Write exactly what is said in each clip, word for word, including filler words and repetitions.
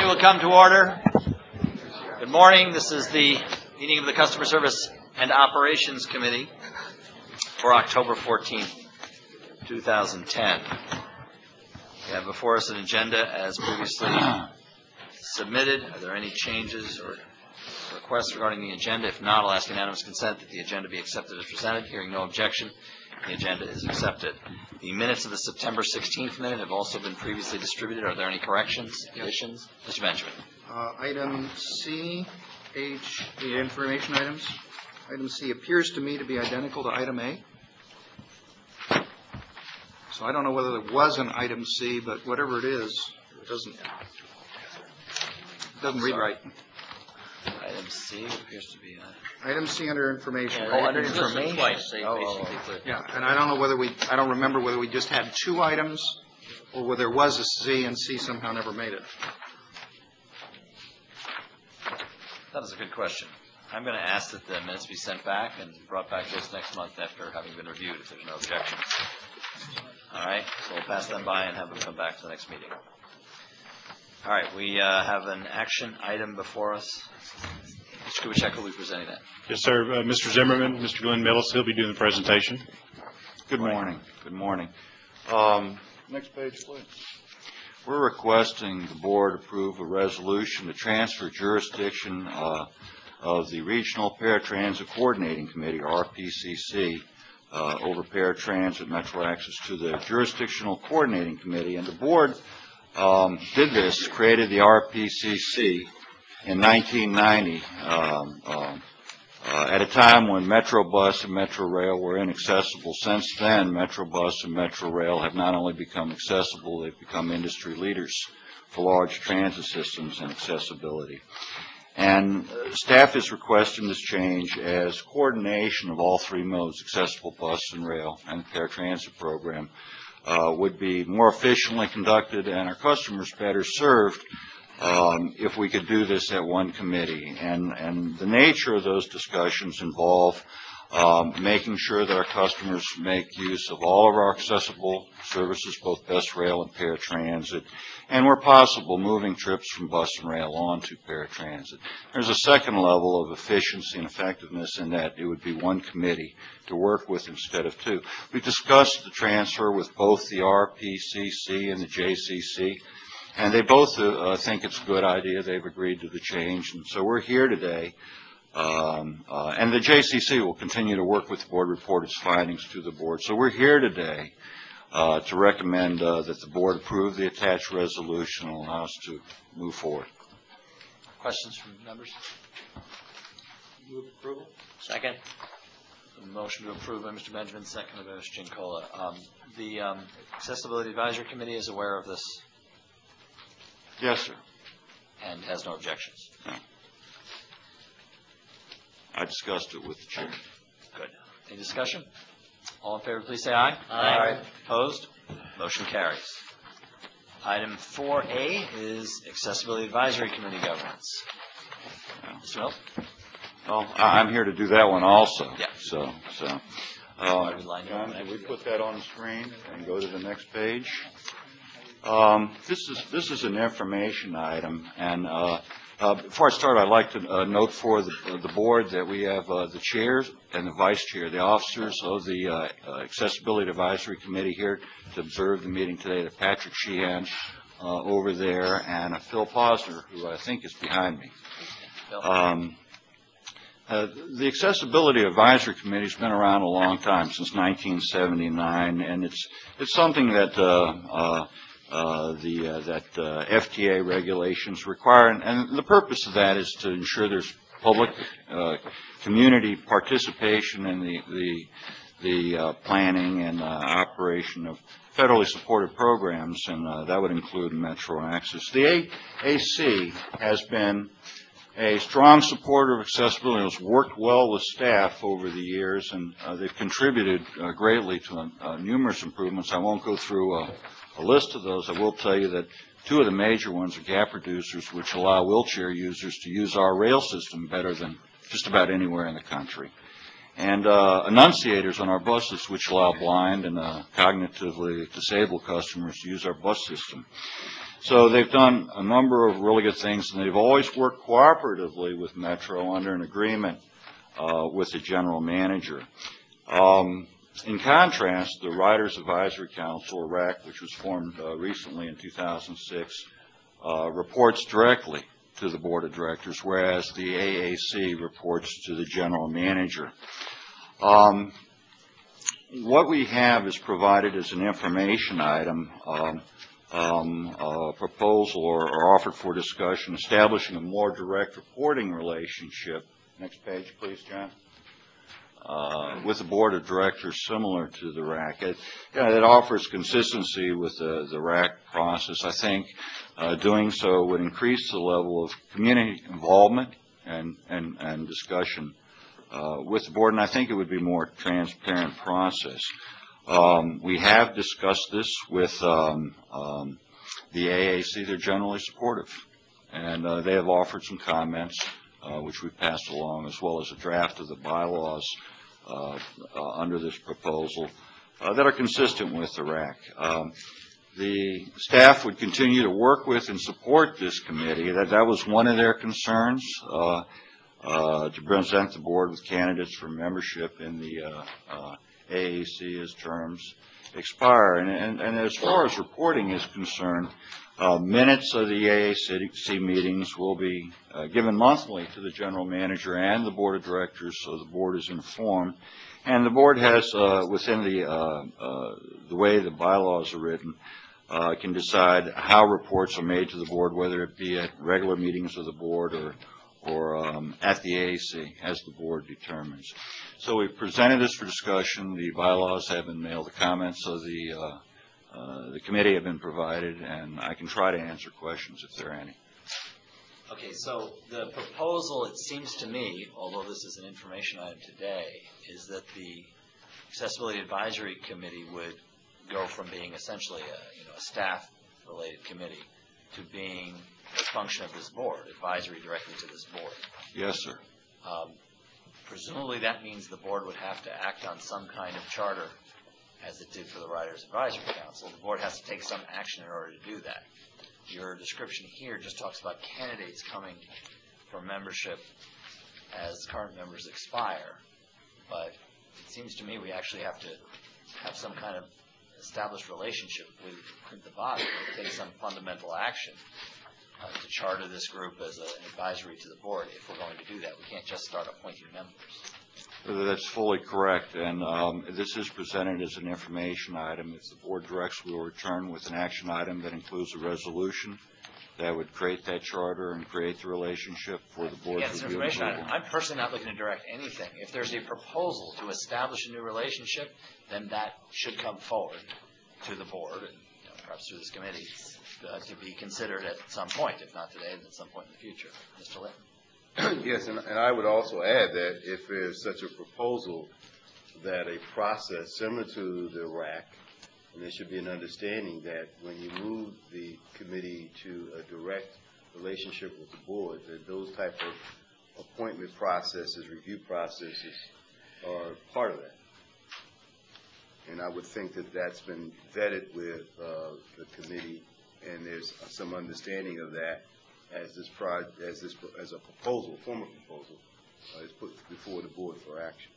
will come to order. Good morning. This is the meeting of the Customer Service and Operations Committee for October fourteenth, two thousand ten. We have before us an agenda as previously submitted. Are there any changes or requests regarding the agenda? If not, I'll ask unanimous consent that the agenda be accepted as presented. Hearing no objection, the agenda is accepted. The minutes of the September sixteenth minute have also been previously distributed. Are there any corrections, additions? Mister Benjamin. Uh, item C, H, the information items. Item C appears to me to be identical to item A. So I don't know whether there was an item C, but whatever it is, it doesn't, it doesn't read right. Item C appears to be a... Item C under information. Yeah, right? oh, under information. Twice, they oh, basically oh, put. Yeah, and I don't know whether we, I don't remember whether we just had two items or whether there was a C and C somehow never made it. That is a good question. I'm going to ask that the minutes be sent back and brought back to us next month after having been reviewed, if there's no objection. All right, so we'll pass them by and have them come back to the next meeting. All right, we uh, have an action item before us. Mister Kubitschek will be presenting that. Yes, sir. Uh, Mister Zimmerman, Mister Glenn Millis, he'll be doing the presentation. Good morning. Good morning. Um, next page, please. We're requesting the board approve a resolution to transfer jurisdiction uh, of the Regional Paratransit Coordinating Committee, or R P C C, uh, over Paratransit Metro Access to the Jurisdictional Coordinating Committee. And the board um, did this, created the R P C C in nineteen ninety, um, um, uh, at a time when Metrobus and Metro Rail were inaccessible. Since then, Metrobus and Metro Rail have not only become accessible, they've become industry leaders for large transit systems and accessibility. And uh, staff is requesting this change as coordination of all three modes, accessible bus and rail, and the paratransit program, uh, would be more efficiently conducted and our customers better served Um, if we could do this at one committee. And, and the nature of those discussions involve um, making sure that our customers make use of all of our accessible services, both bus, rail, and paratransit, and where possible, moving trips from bus and rail on to paratransit. There's a second level of efficiency and effectiveness in that it would be one committee to work with instead of two. We discussed the transfer with both the R P C C and the J C C. And they both uh, think it's a good idea. They've agreed to the change. And so we're here today. Um, uh, and the J C C will continue to work with the board, report its findings to the board. So we're here today uh, to recommend uh, that the board approve the attached resolution and allow us to move forward. Questions from members? Move approval. Second. A motion to approve by Mister Benjamin, second by Mister Giancola. Um, the um, Accessibility Advisory Committee is aware of this? Yes, sir. And has no objections? No. I discussed it with the chair. Good. Any discussion? All in favor, please say aye. Aye. Opposed? Motion carries. Item four A is Accessibility Advisory Committee governance. Yeah. Mister Mills? Well, I- I'm here to do that one also. Yeah. So, so. Why Uh, we line John, up can next? we put that on the screen and go to the next page? Um, this is this is an information item, and uh, uh, before I start, I'd like to uh, note for the, uh, the board that we have uh, the chairs and the vice chair, the officers of the uh, uh, Accessibility Advisory Committee here to observe the meeting today. The Patrick Sheehan uh, over there, and uh, Phil Posner, who I think is behind me. Um, Uh, the Accessibility Advisory Committee has been around a long time, since nineteen seventy-nine, and it's it's something that uh, uh, uh, the uh, that uh, F T A regulations require, and, and the purpose of that is to ensure there's public uh, community participation in the the the uh, planning and uh, operation of federally supported programs, and uh, that would include Metro Access. The A A C has been a strong supporter of accessibility. Has worked well with staff over the years, and uh, they've contributed uh, greatly to uh, numerous improvements. I won't go through a, a list of those. I will tell you that two of the major ones are gap reducers, which allow wheelchair users to use our rail system better than just about anywhere in the country, and uh, enunciators on our buses, which allow blind and uh, cognitively disabled customers to use our bus system. So they've done a number of really good things, and they've always worked cooperatively with Metro under an agreement uh, with the general manager. Um, in contrast, the Riders Advisory Council, or R A C, which was formed uh, recently in two thousand six, uh, reports directly to the board of directors, whereas the A A C reports to the general manager. Um, what we have is provided as an information item, um, um, a proposal or, or offered for discussion, establishing a more direct reporting relationship. Next page, please, John. Uh, with the board of directors similar to the R A C. It, yeah, it offers consistency with the, the R A C process. I think uh, doing so would increase the level of community involvement and, and, and discussion uh, with the board, and I think it would be a more transparent process. Um, we have discussed this with um, um, the A A C. They're generally supportive, and uh, they have offered some comments, uh, which we passed along, as well as a draft of the bylaws uh, uh, under this proposal uh, that are consistent with the R A C. Um, the staff would continue to work with and support this committee. That, that was one of their concerns, uh, uh, to present the board with candidates for membership in the uh, uh, A A C as terms expire. And, and, and as far as reporting is concerned, uh, minutes of the A A C meetings will be uh, given monthly to the general manager and the board of directors, so the board is informed. And the board has, uh, within the uh, uh, the way the bylaws are written, uh, can decide how reports are made to the board, whether it be at regular meetings of the board or or um, at the A A C, as the board determines. So we've presented this for discussion. The bylaws have been mailed. The comments of the uh, uh, the committee have been provided, and I can try to answer questions if there are any. Okay, so the proposal, it seems to me, although this is an information item today, is that the Accessibility Advisory Committee would go from being essentially a, you know, a staff-related committee to being a function of this board, advisory directly to this board. Yes, sir. Um, presumably that means the board would have to act on some kind of charter, as it did for the Riders Advisory Council. The board has to take some action in order to do that. Your description here just talks about candidates coming for membership as current members expire, but it seems to me we actually have to have some kind of established relationship with the body, take some fundamental action uh, to charter this group as a, an advisory to the board if we're going to do that. We can't just start appointing members. That's fully correct, and um, this is presented as an information item. If the board directs, we will return with an action item that includes a resolution that would create that charter and create the relationship for the board's Yeah, it's an review. information item. I'm personally not looking to direct anything. If there's a proposal to establish a new relationship, then that should come forward to the board, and you know, perhaps through this committee, uh, to be considered at some point, if not today, then at some point in the future. Mister Litton. Yes, and, and I would also add that if there's such a proposal, that a process similar to the R A C, and there should be an understanding that when you move the committee to a direct relationship with the board, that those type of appointment processes, review processes are part of that. And I would think that that's been vetted with uh, the committee, and there's some understanding of that as this pro as this as a proposal, formal proposal, uh, is put before the board for action.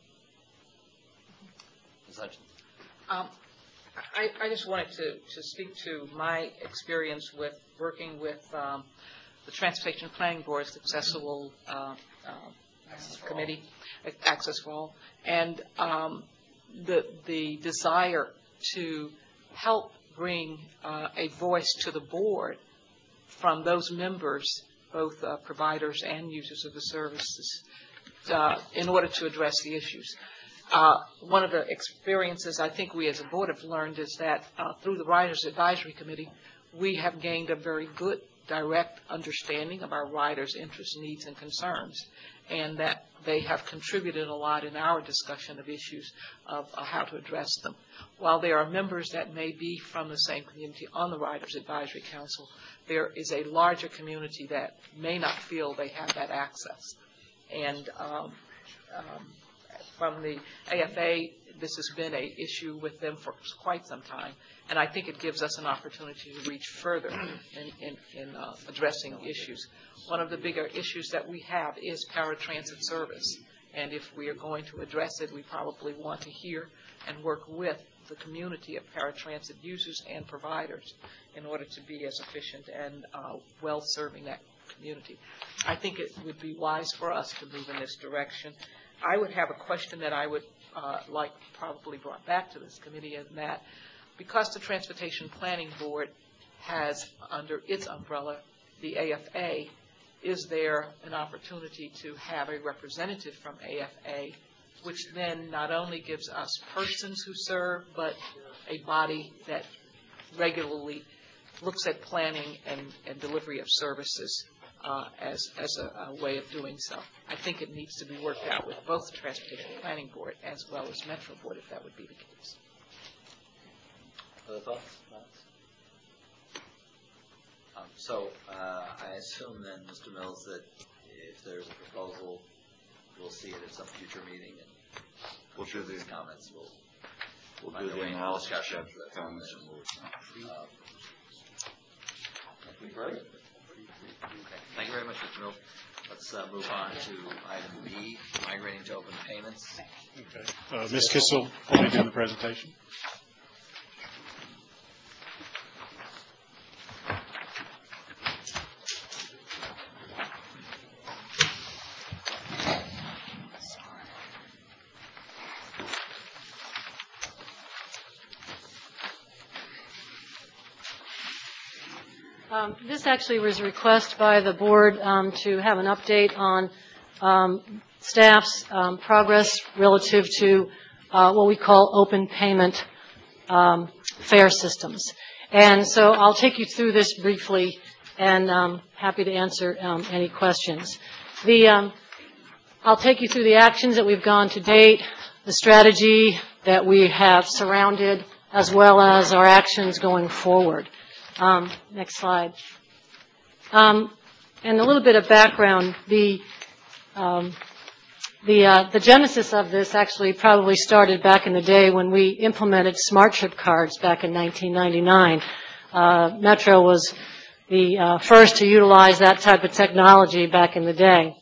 Miz Hutchins. Um, I, I just wanted to, to speak to my experience with working with um, the Transportation Planning Board's Accessible uh, uh, Committee, Access for All, and um, the the desire to help bring uh, a voice to the board from those members, both uh, providers and users of the services, uh, in order to address the issues. Uh, one of the experiences I think we as a board have learned is that uh, through the Riders Advisory Committee, we have gained a very good direct understanding of our riders' interests, needs, and concerns, and that they have contributed a lot in our discussion of issues of uh, how to address them. While there are members that may be from the same community on the Riders Advisory Council, there is a larger community that may not feel they have that access. And um, um, from the A F A this has been a issue with them for quite some time, and I think it gives us an opportunity to reach further in, in, in uh, addressing issues. One of the bigger issues that we have is paratransit service, and if we are going to address it, we probably want to hear and work with the community of paratransit users and providers in order to be as efficient and uh, well-serving that community. I think it would be wise for us to move in this direction. I would have a question that I would uh, like probably brought back to this committee, and that because the Transportation Planning Board has under its umbrella the A F A, is there an opportunity to have a representative from A F A, which then not only gives us persons who serve, but a body that regularly looks at planning and, and delivery of services uh, as, as a, a way of doing so. I think it needs to be worked out with both the Transportation Planning Board as well as Metro Board, if that would be the case. Other thoughts? Um, so uh, I assume then, Mister Mills, that if there's a proposal, we'll see it at some future meeting, and we'll do these comments. We'll We'll find do a the way for analysis, discussion. check the comments, and we'll. Uh, Anything further? Okay. Thank you very much, Mister Mills. Let's uh, move on to item B, migrating to open payments. Okay. Uh, Miz Kissel will be doing the presentation. Um, this actually was a request by the board um, to have an update on um, staff's um, progress relative to uh, what we call open payment um, fare systems. And so I'll take you through this briefly, and um, happy to answer um, any questions. The, um, I'll take you through the actions that we've gone to date, the strategy that we have surrounded, as well as our actions going forward. Um, next slide. Um, and a little bit of background. The um, the uh, the genesis of this actually probably started back in the day when we implemented Smart Trip cards back in nineteen ninety-nine. Uh, Metro was the uh, first to utilize that type of technology back in the day.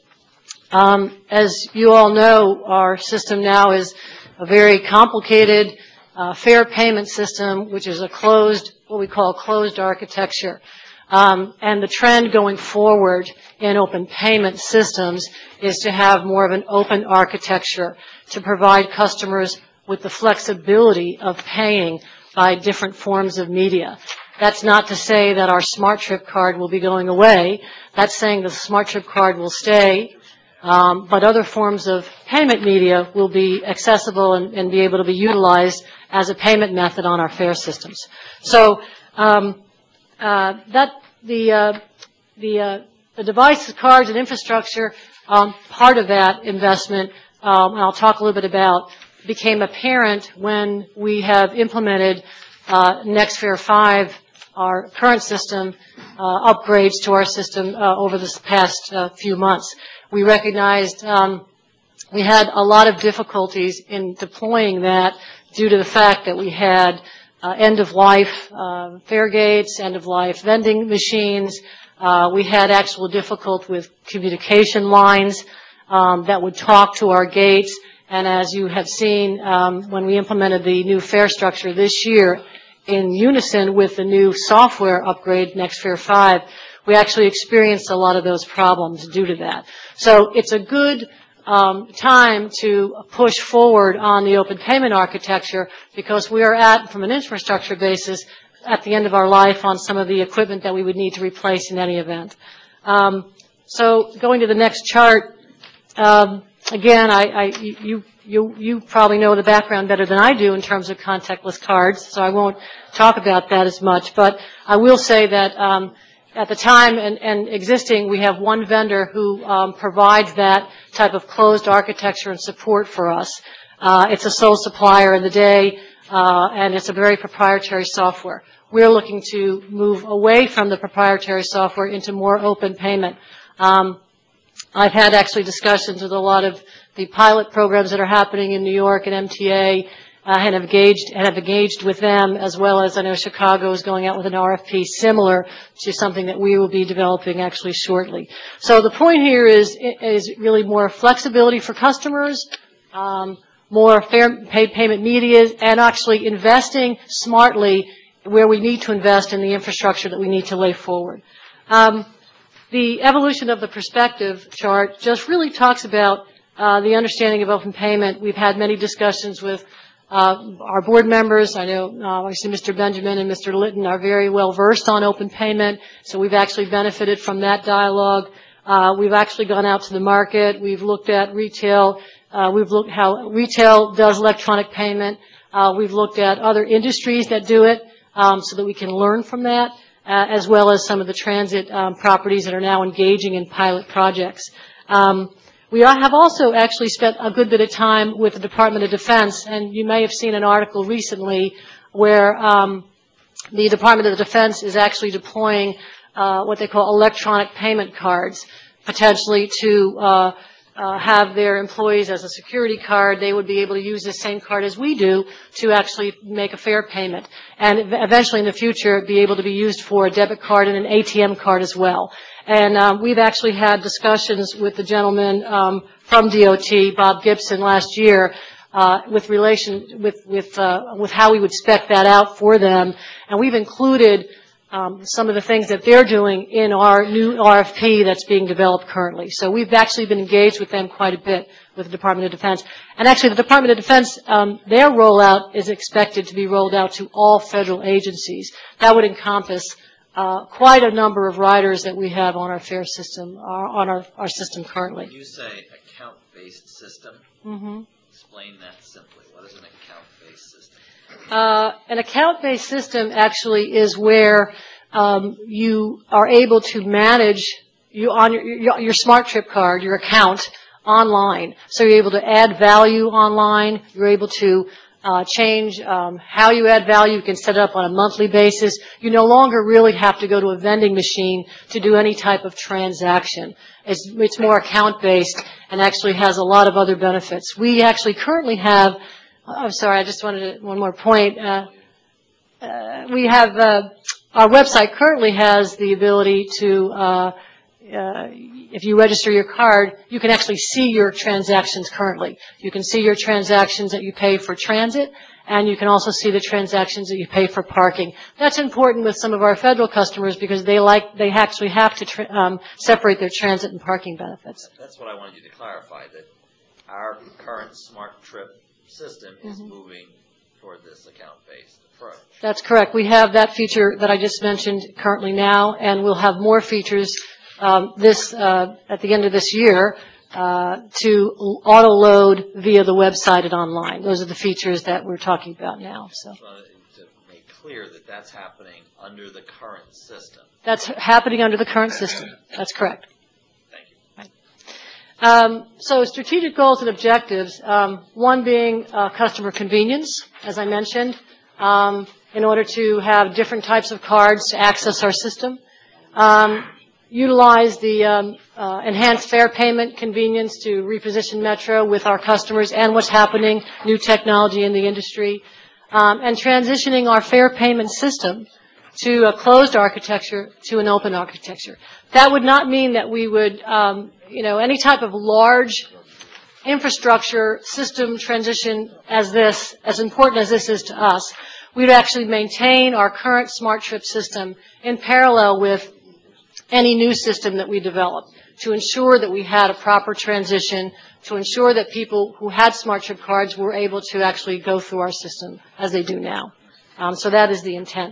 Um, as you all know, our system now is a very complicated uh, fare payment system, which is a closed, what we call closed architecture. Um, and the trend going forward in open payment systems is to have more of an open architecture to provide customers with the flexibility of paying by different forms of media. That's not to say that our Smart Trip card will be going away. That's saying the Smart Trip card will stay, um, but other forms of payment media will be accessible and, and be able to be utilized as a payment method on our fare systems. So um, uh, that the uh, the uh, the devices, cards, and infrastructure, um, part of that investment, um, and I'll talk a little bit about, became apparent when we have implemented uh, NextFare five, our current system, uh, upgrades to our system uh, over this past uh, few months. We recognized um, we had a lot of difficulties in deploying that due to the fact that we had uh, end-of-life uh, fare gates, end-of-life vending machines. Uh, we had actual difficulty with communication lines um, that would talk to our gates. And as you have seen, um, when we implemented the new fare structure this year, in unison with the new software upgrade, NextFare five, we actually experienced a lot of those problems due to that. So it's a good um, time to push forward on the open payment architecture, because we are at, from an infrastructure basis, at the end of our life on some of the equipment that we would need to replace in any event. Um, so going to the next chart, um, again, I, I, you, you, you probably know the background better than I do in terms of contactless cards, so I won't talk about that as much. But I will say that um, at the time and, and existing, we have one vendor who um, provides that type of closed architecture and support for us. Uh, it's a sole supplier in the day, uh, and it's a very proprietary software. We're looking to move away from the proprietary software into more open payment. Um, I've had actually discussions with a lot of the pilot programs that are happening in New York and M T A, uh, and have engaged and have engaged with them, as well as I know Chicago is going out with an R F P similar to something that we will be developing actually shortly. So the point here is is really more flexibility for customers, um, more fair paid payment media, and actually investing smartly where we need to invest in the infrastructure that we need to lay forward. Um, the evolution of the perspective chart just really talks about uh, the understanding of open payment. We've had many discussions with uh, our board members. I know uh, obviously Mister Benjamin and Mister Litton are very well versed on open payment, so we've actually benefited from that dialogue. Uh, we've actually gone out to the market. We've looked at retail. Uh, we've looked how retail does electronic payment. Uh, we've looked at other industries that do it um, so that we can learn from that, uh, as well as some of the transit um, properties that are now engaging in pilot projects. Um, we have also actually spent a good bit of time with the Department of Defense, and you may have seen an article recently where um, the Department of Defense is actually deploying uh, what they call electronic payment cards, potentially to uh, Uh, have their employees as a security card. They would be able to use the same card as we do to actually make a fare payment, and eventually in the future be able to be used for a debit card and an A T M card as well. And um, we've actually had discussions with the gentleman um, from D O T, Bob Gibson, last year uh, with relation with with uh, with how we would spec that out for them, and we've included Um, some of the things that they're doing in our new R F P that's being developed currently. So we've actually been engaged with them quite a bit with the Department of Defense. And actually the Department of Defense, um, their rollout is expected to be rolled out to all federal agencies. That would encompass uh, quite a number of riders that we have on our fare system, our, on our, our system currently. When you say account-based system, Mm-hmm. explain that simply. What is an account-based system? Uh, an account-based system actually is where um, you are able to manage you on your, your, your Smart Trip card, your account, online. So you're able to add value online. You're able to uh, change um, how you add value. You can set it up on a monthly basis. You no longer really have to go to a vending machine to do any type of transaction. It's, it's more account-based and actually has a lot of other benefits. We actually currently have I'm sorry, I just wanted to, one more point. Uh, uh, we have, uh, our website currently has the ability to, uh, uh, if you register your card, you can actually see your transactions currently. You can see your transactions that you pay for transit, and you can also see the transactions that you pay for parking. That's important with some of our federal customers because they like, they actually have to tra um, separate their transit and parking benefits. That's what I wanted you to clarify, that our current Smart Trip system is Mm-hmm. moving toward this account-based approach. That's correct. We have that feature that I just mentioned currently now, and we'll have more features um, this uh, at the end of this year uh, to auto-load via the website and online. Those are the features that we're talking about now. So I just wanted to make clear that that's happening under the current system. that's happening under the current system. That's correct. Thank you. Um, so strategic goals and objectives, um, one being uh, customer convenience, as I mentioned, um, in order to have different types of cards to access our system. Um, utilize the um, uh, enhanced fare payment convenience to reposition Metro with our customers and what's happening, new technology in the industry, um, and transitioning our fare payment system to a closed architecture to an open architecture. That would not mean that we would, um, you know, any type of large infrastructure system transition as this, as important as this is to us. We'd actually maintain our current Smart Trip system in parallel with any new system that we develop to ensure that we had a proper transition, to ensure that people who had Smart Trip cards were able to actually go through our system as they do now. Um, so that is the intent.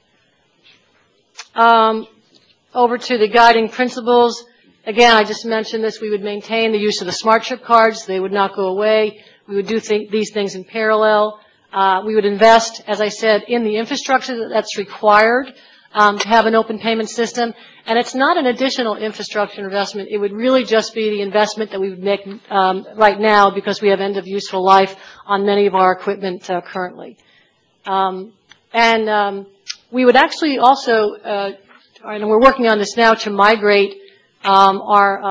Um, over to the guiding principles. Again, I just mentioned this. We would maintain the use of the Smart Trip cards. They would not go away. We would do th these things in parallel. Uh, we would invest, as I said, in the infrastructure that's required um, to have an open payment system. And it's not an additional infrastructure investment. It would really just be the investment that we would make um, right now because we have end of useful life on many of our equipment uh, currently. Um, and um, we would actually also, uh, and we're working on this now, to migrate um, our um,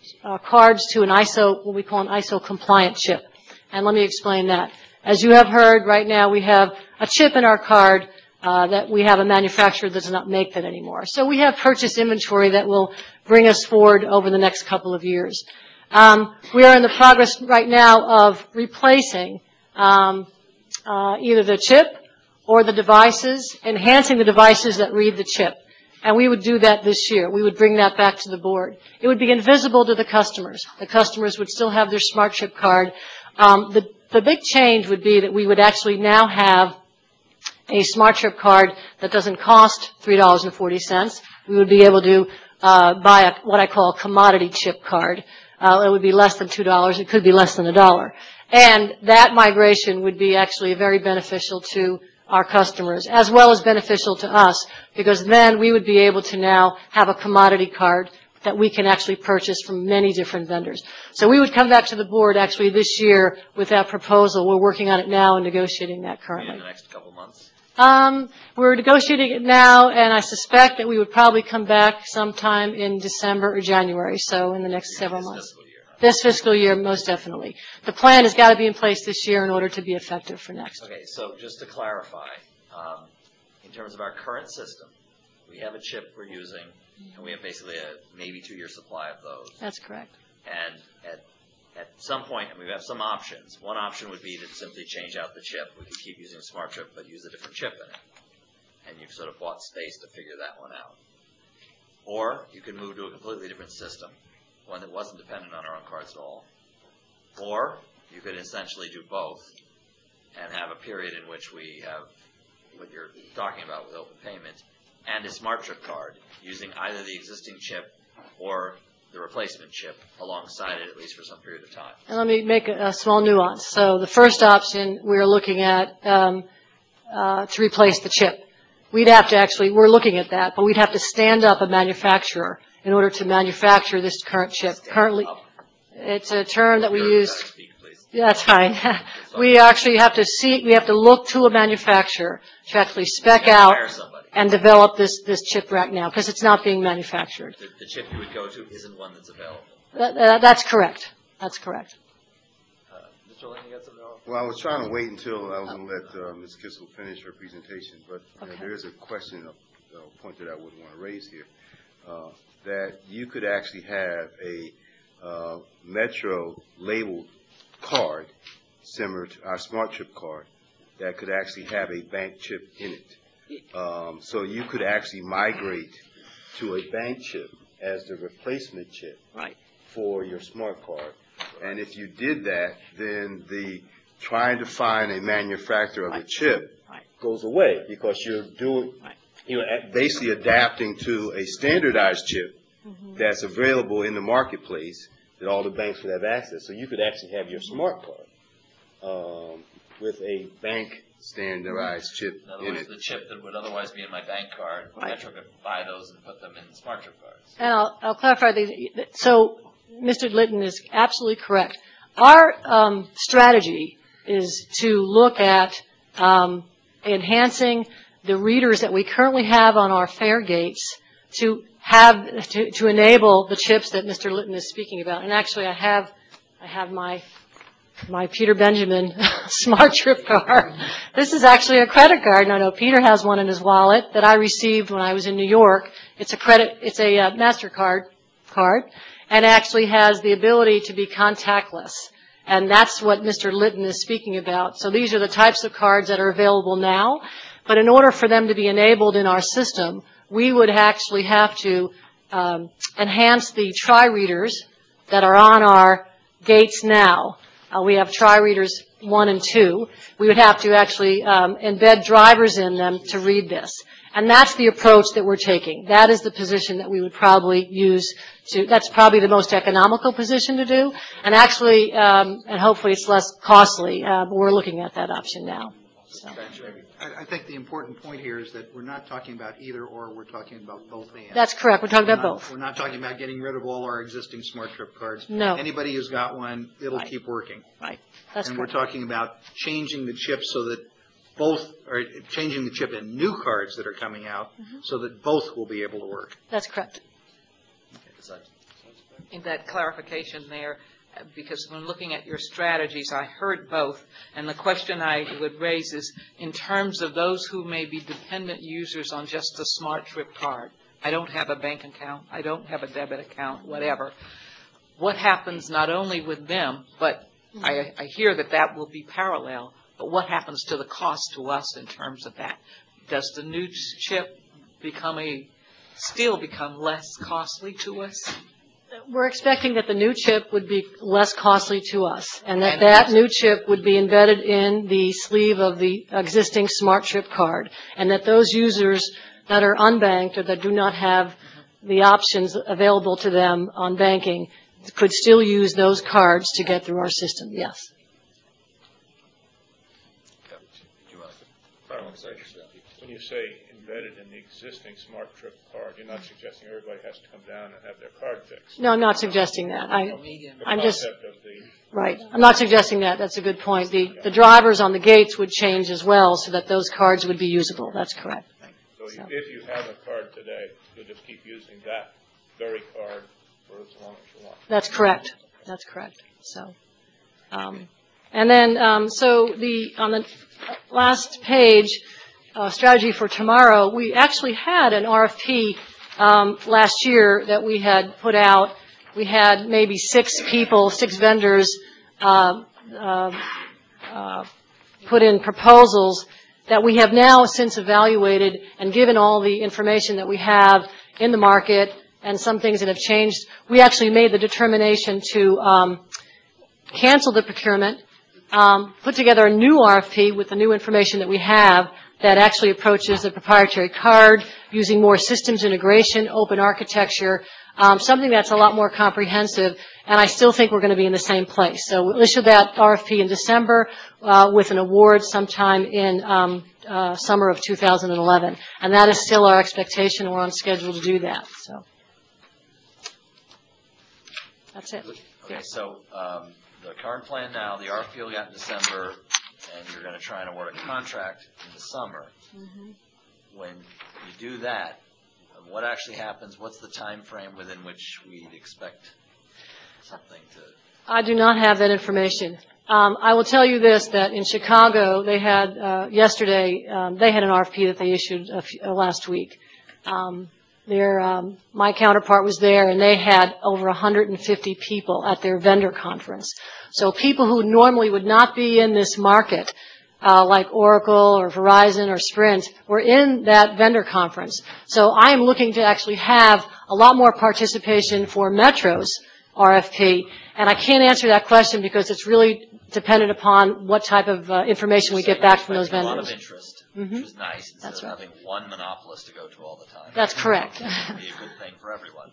uh, cards to an I S O, what we call an I S O compliant chip. And let me explain that. As you have heard, right now we have a chip in our card uh, that we have a manufacturer that does not make that anymore. So we have purchase inventory that will bring us forward over the next couple of years. Um, we are in the progress right now of replacing um, uh, either the chip or the devices, enhancing the devices that read the chip. And we would do that this year. We would bring that back to the board. It would be invisible to the customers. The customers would still have their smart chip card. Um, the, the big change would be that we would actually now have a smart chip card that doesn't cost three dollars and forty cents. We would be able to uh, buy a, what I call a commodity chip card. Uh, it would be less than two dollars. It could be less than a dollar. And that migration would be actually very beneficial to our customers, as well as beneficial to us, because then we would be able to now have a commodity card that we can actually purchase from many different vendors. So we would come back to the board actually this year with that proposal. We're working on it now and negotiating that currently. In the next couple months? Um, we're negotiating it now, and I suspect that we would probably come back sometime in December or January, so in the next several This months. fiscal year, huh? This fiscal year, most definitely. The plan has got to be in place this year in order to be effective for next. Okay, so just to clarify, um, in terms of our current system, we have a chip we're using, and we have basically a maybe two-year supply of those. That's correct. And at at some point, and we have some options. One option would be to simply change out the chip. We could keep using a smart chip, but use a different chip in it. And you've sort of bought space to figure that one out. Or you could move to a completely different system, one that wasn't dependent on our own cards at all. Or you could essentially do both and have a period in which we have what you're talking about with open payment and a smart chip card using either the existing chip or the replacement chip alongside it, at least for some period of time. And let me make a, a small nuance. So the first option we're looking at um, uh, to replace the chip. We'd have to actually, we're looking at that, but we'd have to stand up a manufacturer in order to manufacture this current chip. Stand Currently, up. it's a term that we You're- use. better speak, please. Yeah, that's fine. We actually have to see, we have to look to a manufacturer to actually spec You out hire somebody. and develop this, this chip right now, because it's not being manufactured. The, the chip you would go to isn't one that's available. That, that, that's correct. That's correct. Uh, Mister Lynn, you got something else? Well, I was trying to wait until I was going to let uh, Miz Kissel finish her presentation, but you know, Okay. there is a question, a, a point that I would want to raise here, uh, that you could actually have a uh, Metro labeled card similar to our smart chip card that could actually have a bank chip in it. Um, so you could actually migrate to a bank chip as the replacement chip Right. for your smart card. And if you did that, then the trying to find a manufacturer of the chip Right. goes away, because you're doing, Right. you're a- basically adapting to a standardized chip Mm-hmm. that's available in the marketplace that all the banks would have access. So you could actually have your smart card um, with a bank standardized chip In other in words, it. the chip that would otherwise be in my bank card, Right. Metro could buy those and put them in smart chip cards. And I'll, I'll clarify these. So Mister Litton is absolutely correct. Our um, strategy is to look at um, enhancing the readers that we currently have on our fare gates to have to, to enable the chips that Mister Litton is speaking about. And actually, I have I have my my Peter Benjamin smart trip card. This is actually a credit card. And I know Peter has one in his wallet that I received when I was in New York. It's a credit, it's a uh, MasterCard card, and actually has the ability to be contactless. And that's what Mister Litton is speaking about. So these are the types of cards that are available now. But in order for them to be enabled in our system, we would actually have to um, enhance the tri-readers that are on our gates now. Uh, we have tri-readers one and two. We would have to actually um, embed drivers in them to read this. And that's the approach that we're taking. That is the position that we would probably use to, that's probably the most economical position to do. And actually, um, and hopefully it's less costly, uh, but we're looking at that option now. So. I, I think the important point here is that we're not talking about either or, we're talking about both and. That's correct. We're talking We're about not- both. We're not talking about getting rid of all our existing smart trip cards. No. Anybody who's got one, it'll Right. keep working. Right. That's And we're correct. talking about changing the chip so that both, or changing the chip in new cards that are coming out Mm-hmm. so that both will be able to work. That's correct. Does that- in that clarification there, uh, because when looking at your strategies, I heard both. And the question I would raise is, in terms of those who may be dependent users on just the Smart Trip card, I don't have a bank account, I don't have a debit account, whatever. What happens not only with them, but I, I hear that that will be parallel, but what happens to the cost to us in terms of that? Does the new chip become a, still become less costly to us? We're expecting that the new chip would be less costly to us, and that And- that new chip would be embedded in the sleeve of the existing Smart Trip card, and that those users that are unbanked or that do not have the options available to them on banking could still use those cards to get through our system, yes. When you say embedded in the existing Smart Trip card, you're not suggesting everybody has to come down and have their card fixed. No, I'm not suggesting that. I, The I'm just, concept of the, right. I'm not suggesting that. That's a good point. The, the drivers on the gates would change as well so that those cards would be usable. That's correct. so you- if you have a card today, you'll just keep using that very card for as long as you want. That's correct. That's correct. So, um, and then, um, so the, on the last page, uh, strategy for tomorrow, we actually had an R F P, um, last year that we had put out. We had maybe six people, six vendors, uh, uh, uh, put in proposals that we have now since evaluated, and given all the information that we have in the market and some things that have changed, we actually made the determination to um, cancel the procurement, um, put together a new R F P with the new information that we have that actually approaches the proprietary card using more systems integration, open architecture, um, something that's a lot more comprehensive, and I still think we're going to be in the same place. So we'll issue that R F P in December uh, with an award sometime in um, uh, summer of two thousand eleven, and that is still our expectation. We're on schedule to do that. So that's it. Okay, so um, the current plan now, the R F P will get in December, and you're going to try and award a contract in the summer. Mm-hmm. When you do that, what actually happens? What's the time frame within which we'd expect something to? I do not have that information. Um, I will tell you this, that in Chicago, they had, uh, yesterday, um, they had an R F P that they issued a few, uh, last week. Um, their, um, my counterpart was there, and they had over one hundred fifty people at their vendor conference. So people who normally would not be in this market, uh, like Oracle or Verizon or Sprint, were in that vendor conference. So I am looking to actually have a lot more participation for Metro's R F P, and I can't answer that question because it's really dependent upon what type of uh, information we get back from those A lot of vendors. interest, Mhm. which is nice, instead That's of right. having one monopolist to go to all the time. That's correct. It would be a good thing for everyone.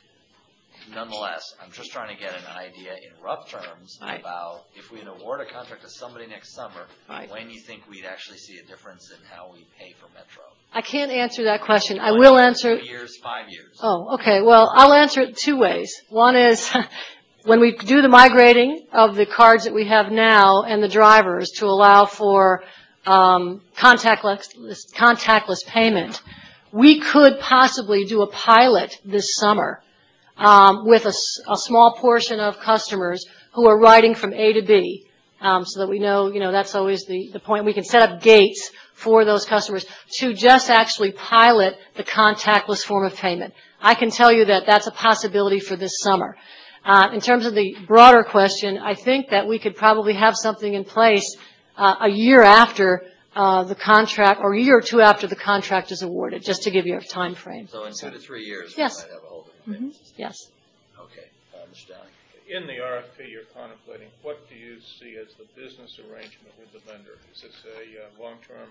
Nonetheless, I'm just trying to get an idea in rough terms Right. about if we award a contract to somebody next summer, Right. when you think we'd actually see a difference in how we pay for Metro. I can't answer that question. I One will year, answer. Two years, five years. Oh, okay. Well, I'll answer it two ways. One is when we do the migrating of the cards that we have now and the drivers to allow for um, contactless, contactless payment, we could possibly do a pilot this summer um, with a, s- a small portion of customers who are riding from A to B, um, so that we know, you know, that's always the, the point. We can set up gates for those customers to just actually pilot the contactless form of payment. I can tell you that that's a possibility for this summer. Uh, in terms of the broader question, I think that we could probably have something in place uh, a year after uh, the contract, or a year or two after the contract is awarded, just to give you a time frame. So in two to three years, Yes. we might have a whole different Mhm. payment system. Yes. Okay. Uh, Mister Downing? In the R F P you're contemplating, what do you see as the business arrangement with the vendor? Is this a uh, long-term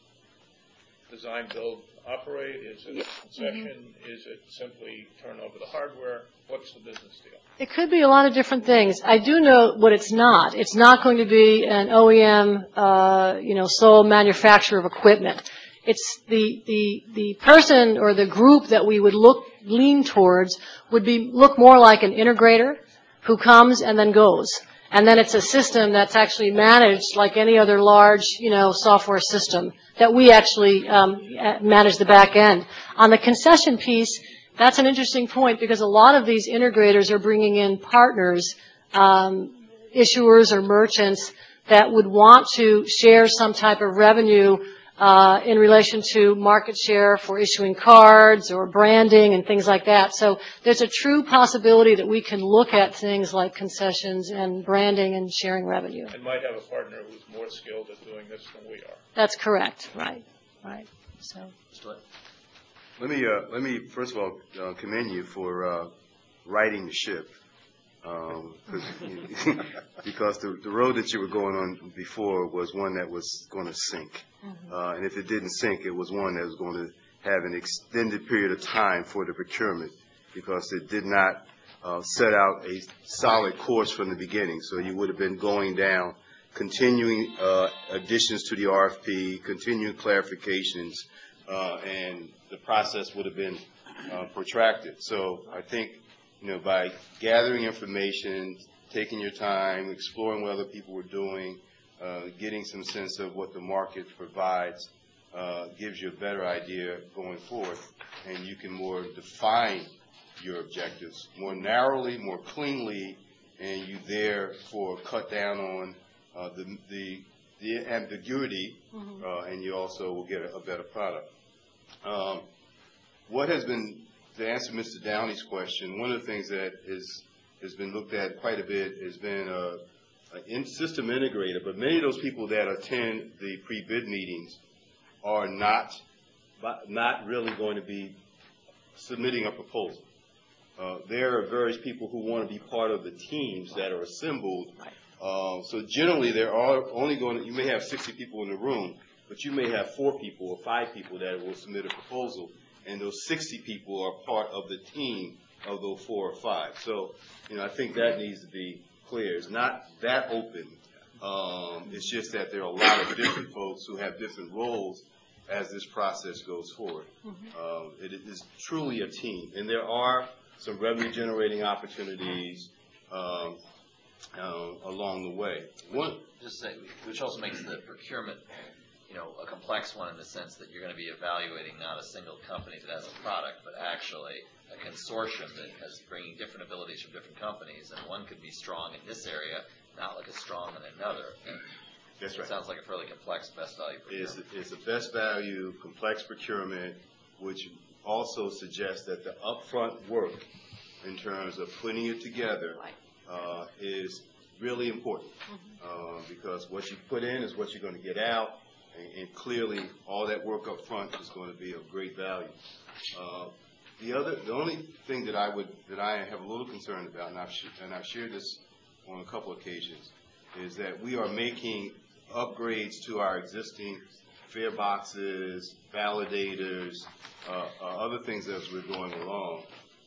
design, build, operate? Is it a concession? Is it simply turn over the hardware? What's the business deal? It could be a lot of different things. I do know what it's not. It's not going to be an O E M, uh, you know, sole manufacturer of equipment. It's the, the, the person or the group that we would look, lean towards would be, look more like an integrator who comes and then goes. And then it's a system that's actually managed like any other large, you know, software system that we actually um, manage the back end. On the concession piece, that's an interesting point because a lot of these integrators are bringing in partners, um, issuers or merchants that would want to share some type of revenue uh, in relation to market share for issuing cards or branding and things like that. So there's a true possibility that we can look at things like concessions and branding and sharing revenue. And might have a partner who's more skilled at doing this than we are. That's correct. Right. Right. So. Let me, uh, let me, first of all, uh, commend you for, uh, righting the ship. Um, cause, you, because the, the road that you were going on before was one that was going to sink. Uh, and if it didn't sink, it was one that was going to have an extended period of time for the procurement because it did not, uh, set out a solid course from the beginning. So you would have been going down, continuing, uh, additions to the R F P, continuing clarifications, uh, and the process would have been, uh, protracted. So I think, you know, by gathering information, taking your time, exploring what other people were doing, uh, getting some sense of what the market provides, uh, gives you a better idea going forward, and you can more define your objectives more narrowly, more cleanly, and you therefore cut down on uh, the, the, the ambiguity, uh, and you also will get a, a better product. Um, what has been To answer Mister Downey's question, one of the things that is, has been looked at quite a bit has been a, a in system integrator, but many of those people that attend the pre-bid meetings are not, not really going to be submitting a proposal. Uh, there are various people who want to be part of the teams that are assembled. Uh, so generally there are only going to, you may have sixty people in the room, but you may have four people or five people that will submit a proposal. And those sixty people are part of the team of those four or five. So, you know, I think that needs to be clear. It's not that open. Um, it's just that there are a lot of different folks who have different roles as this process goes forward. Um, it is truly a team. And there are some revenue-generating opportunities um, uh, along the way. One, Just say, which also makes the procurement, you know, a complex one in the sense that you're going to be evaluating not a single company that has a product, but actually a consortium that has bringing different abilities from different companies, and one could be strong in this area, not like as strong in another. And that's it right. sounds like a fairly complex best value It's, procurement. it's a best value, complex procurement, which also suggests that the upfront work in terms of putting it together uh, is really important uh, because what you put in is what you're going to get out. And clearly, all that work up front is going to be of great value. Uh, the other, the only thing that I would, that I have a little concern about, and I've, sh and I've shared this on a couple occasions, is that we are making upgrades to our existing fare boxes, validators, uh, uh, other things as we're going along,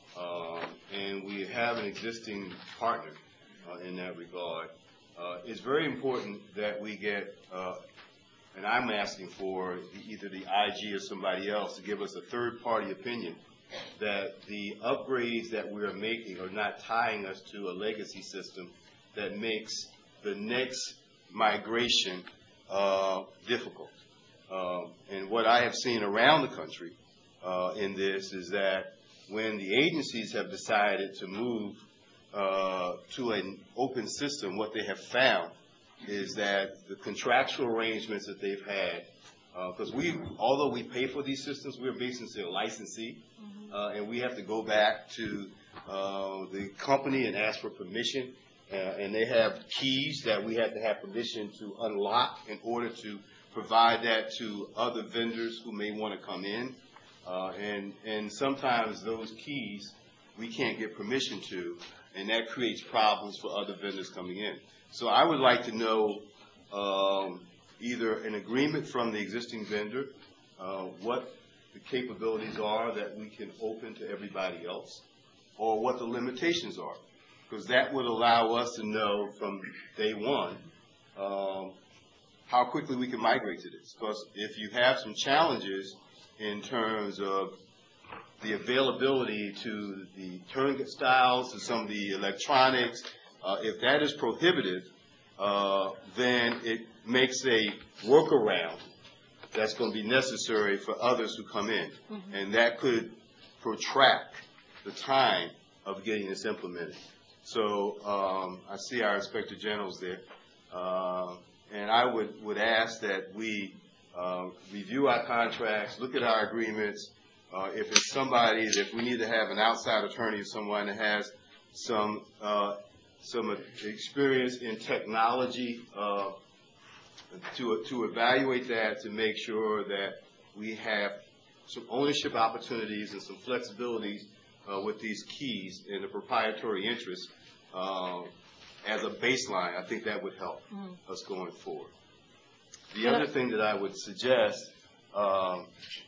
um, and we have an existing partner uh, in that regard. Uh, it's very important that we get. Uh, And I'm asking for either the I G or somebody else to give us a third-party opinion that the upgrades that we're making are not tying us to a legacy system that makes the next migration uh, difficult. Uh, and what I have seen around the country uh, in this is that when the agencies have decided to move uh, to an open system, what they have found is that the contractual arrangements that they've had, because uh, we, although we pay for these systems, we're basically a licensee, uh, and we have to go back to uh, the company and ask for permission, uh, and they have keys that we have to have permission to unlock in order to provide that to other vendors who may want to come in, uh, and, and sometimes those keys we can't get permission to, and that creates problems for other vendors coming in. So I would like to know um, either an agreement from the existing vendor, uh, what the capabilities are that we can open to everybody else, or what the limitations are, because that would allow us to know from day one um, how quickly we can migrate to this. Because if you have some challenges in terms of the availability to the turnstiles, to some of the electronics, Uh, if that is prohibitive, uh, then it makes a workaround that's going to be necessary for others who come in. Mm-hmm. And that could protract the time of getting this implemented. So um, I see our Inspector General's there, uh, and I would, would ask that we uh, review our contracts, look at our agreements. Uh, if it's somebody that if we need to have an outside attorney, someone that has some uh, some experience in technology uh, to to evaluate that, to make sure that we have some ownership opportunities and some flexibilities uh, with these keys and the proprietary interest uh, as a baseline. I think that would help mm. us going forward. The yeah. other thing that I would suggest um,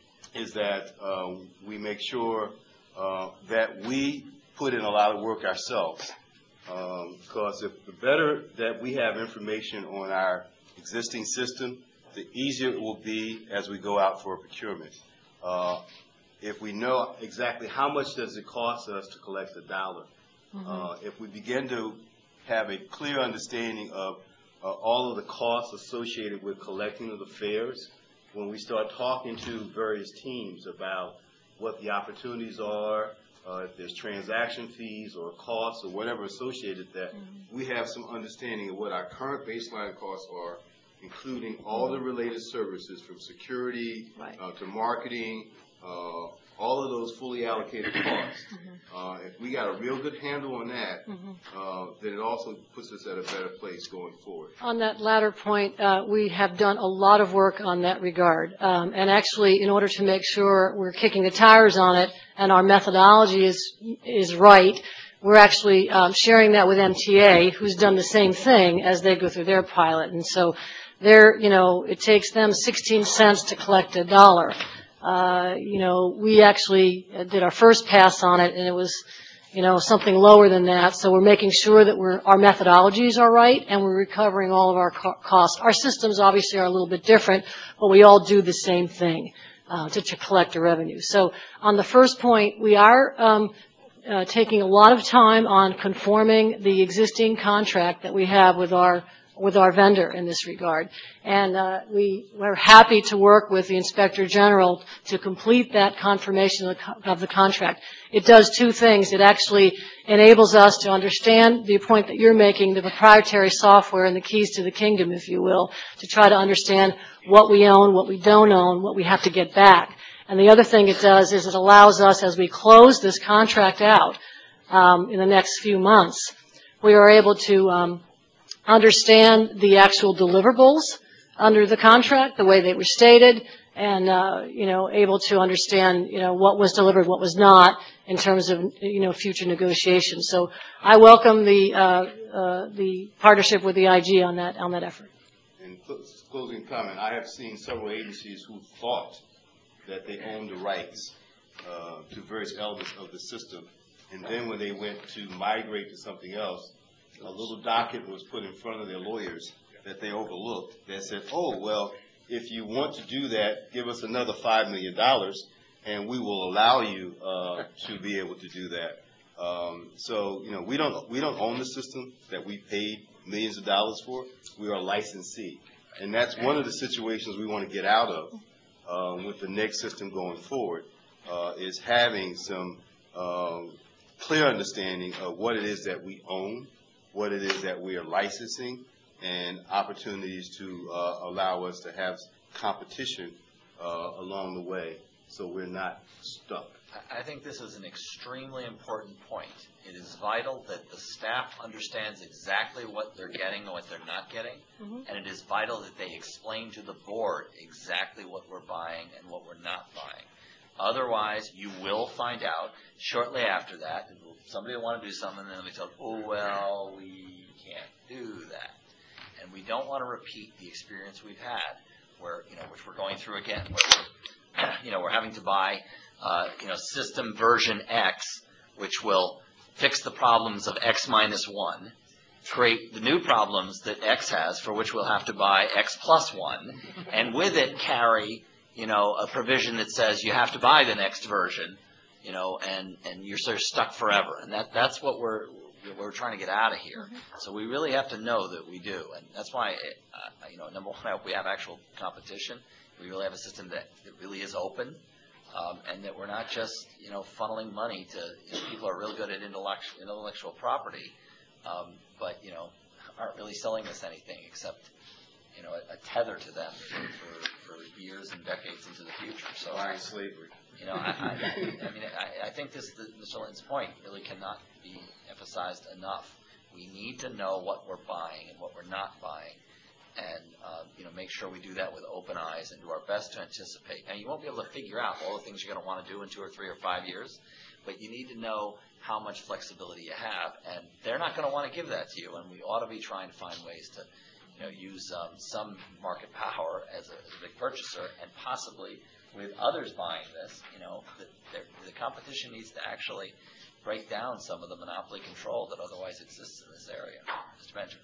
is that uh, we make sure uh, that we put in a lot of work ourselves. Um, because if the better that we have information on our existing system, the easier it will be as we go out for procurement. Uh, if we know exactly how much does it cost us to collect a dollar, mm-hmm. uh, if we begin to have a clear understanding of uh, all of the costs associated with collecting of the fares, when we start talking to various teams about what the opportunities are, uh, if there's transaction fees or costs or whatever associated that, mm-hmm. we have some understanding of what our current baseline costs are, including all the related services from security right. uh, to marketing, uh, all of those fully allocated costs. Mm-hmm. uh, if we got a real good handle on that, mm-hmm. uh, then it also puts us at a better place going forward. On that latter point, uh, we have done a lot of work on that regard. Um, and actually, in order to make sure we're kicking the tires on it and our methodology is, is right, we're actually um, sharing that with M T A, who's done the same thing as they go through their pilot. And so they're, you know, it takes them sixteen cents to collect a dollar. Uh, you know, we actually did our first pass on it, and it was, you know, something lower than that. So we're making sure that we're, our methodologies are right, and we're recovering all of our co costs. Our systems obviously are a little bit different, but we all do the same thing uh, to, to collect the revenue. So on the first point, we are um, uh, taking a lot of time on conforming the existing contract that we have with our with our vendor in this regard. And uh, we, we're happy to work with the Inspector General to complete that confirmation of the, co of the contract. It does two things. It actually enables us to understand the point that you're making, the proprietary software and the keys to the kingdom, if you will, to try to understand what we own, what we don't own, what we have to get back. And the other thing it does is it allows us, as we close this contract out um, in the next few months, we are able to um, understand the actual deliverables under the contract, the way they were stated, and, uh, you know, able to understand, you know, what was delivered, what was not, in terms of, you know, future negotiations. So I welcome the, uh, uh, the partnership with the I G on that, on that effort. In closing comment, I have seen several agencies who thought that they owned the rights uh, to various elements of the system, and then when they went to migrate to something else, a little docket was put in front of their lawyers that they overlooked that said, oh, well, if you want to do that, give us another five million dollars, and we will allow you uh, to be able to do that. Um, so, you know, we don't, we don't own the system that we paid millions of dollars for. We are a licensee. And that's one of the situations we want to get out of um, with the next system going forward, uh, is having some um, clear understanding of what it is that we own, what it is that we are licensing, and opportunities to uh, allow us to have competition uh, along the way so we're not stuck. I think this is an extremely important point. It is vital that the staff understands exactly what they're getting and what they're not getting, mm-hmm. and it is vital that they explain to the board exactly what we're buying and what we're not buying. Otherwise, you will find out shortly after that, somebody will want to do something, and then they tell, oh, well, we can't do that. And we don't want to repeat the experience we've had, where, you know, which we're going through again, where, you know, we're having to buy, uh, you know, system version X, which will fix the problems of X minus one, create the new problems that X has, for which we'll have to buy X plus one, and with it carry, you know, a provision that says you have to buy the next version, you know, and, and you're sort of stuck forever. And that, that's what we're, we're trying to get out of here. Mm-hmm. So we really have to know that we do. And that's why, it, uh, you know, number one, I hope we have actual competition. We really have a system that, that really is open. um, and that we're not just, you know, funneling money to, you know, people who are real good at intellectual, intellectual property, um, but, you know, aren't really selling us anything except, you know, a, a tether to them for, for, for years and decades into the future. So, slavery. you know, I, I, I mean, I, I think this, the, Mister Lynn's point really cannot be emphasized enough. We need to know what we're buying and what we're not buying, and uh, you know, make sure we do that with open eyes and do our best to anticipate. Now, you won't be able to figure out all the things you're going to want to do in two or three or five years, but you need to know how much flexibility you have, and they're not going to want to give that to you. And we ought to be trying to find ways to, you know, use um, some market power as a, as a big purchaser, and possibly with others buying this, you know, the, the competition needs to actually break down some of the monopoly control that otherwise exists in this area. Mister Benjamin.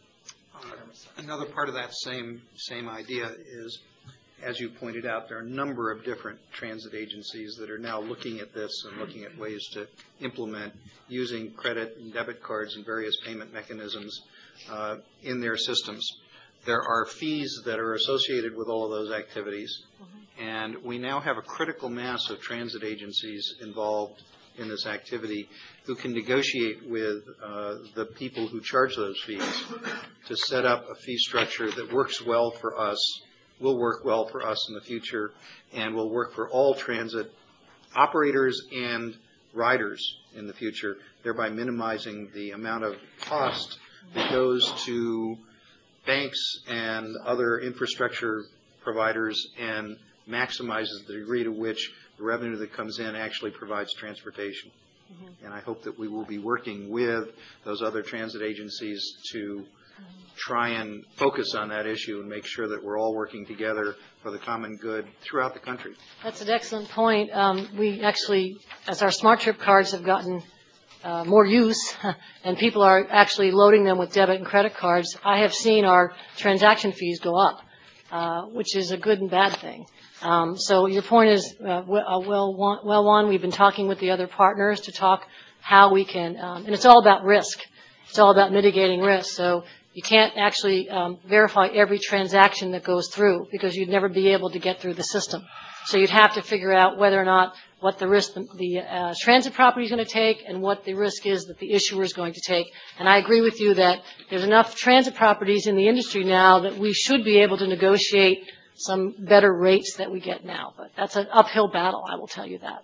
Uh, another part of that same same idea is, as you pointed out, there are a number of different transit agencies that are now looking at this and looking at ways to implement using credit and debit cards and various payment mechanisms uh, in their systems. There are fees that are associated with all of those activities, mm-hmm. and we now have a critical mass of transit agencies involved in this activity who can negotiate with uh, the people who charge those fees to set up a fee structure that works well for us, will work well for us in the future, and will work for all transit operators and riders in the future, thereby minimizing the amount of cost that goes to banks and other infrastructure providers and maximizes the degree to which the revenue that comes in actually provides transportation. Mm-hmm. And I hope that we will be working with those other transit agencies to try and focus on that issue and make sure that we're all working together for the common good throughout the country. That's an excellent point. Um, we actually, as our Smart Trip cards have gotten uh, more use and people are actually loading them with debit and credit cards, I have seen our transaction fees go up, uh, which is a good and bad thing. Um, so your point is uh, well, well, well one. We've been talking with the other partners to talk how we can, um, and it's all about risk. It's all about mitigating risk. So you can't actually um, verify every transaction that goes through because you'd never be able to get through the system. So you'd have to figure out whether or not what the risk the, the uh, transit property is going to take and what the risk is that the issuer is going to take. And I agree with you that there's enough transit properties in the industry now that we should be able to negotiate some better rates that we get now. But that's an uphill battle, I will tell you that.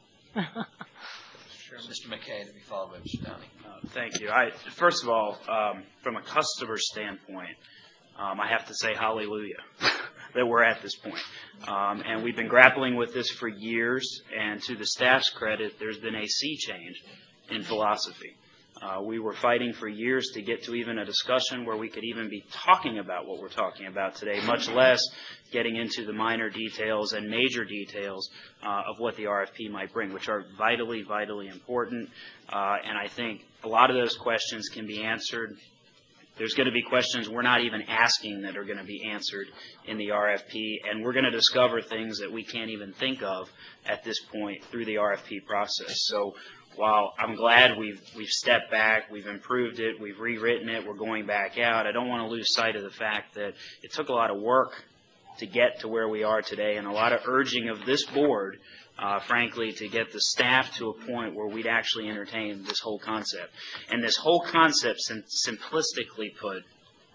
Mister McKay, to be followed by Mister Downey. Uh, thank you. I, first of all, um, from a customer standpoint, um, I have to say hallelujah that we're at this point. Um, and we've been grappling with this for years, and to the staff's credit, there's been a sea change in philosophy. Uh, we were fighting for years to get to even a discussion where we could even be talking about what we're talking about today, much less getting into the minor details and major details uh, of what the R F P might bring, which are vitally, vitally important. Uh, and I think a lot of those questions can be answered. There's going to be questions we're not even asking that are going to be answered in the R F P, and we're going to discover things that we can't even think of at this point through the R F P process. So while I'm glad we've we've stepped back, we've improved it, we've rewritten it, we're going back out, I don't want to lose sight of the fact that it took a lot of work to get to where we are today and a lot of urging of this board, uh, frankly, to get the staff to a point where we'd actually entertain this whole concept. And this whole concept, sim- simplistically put,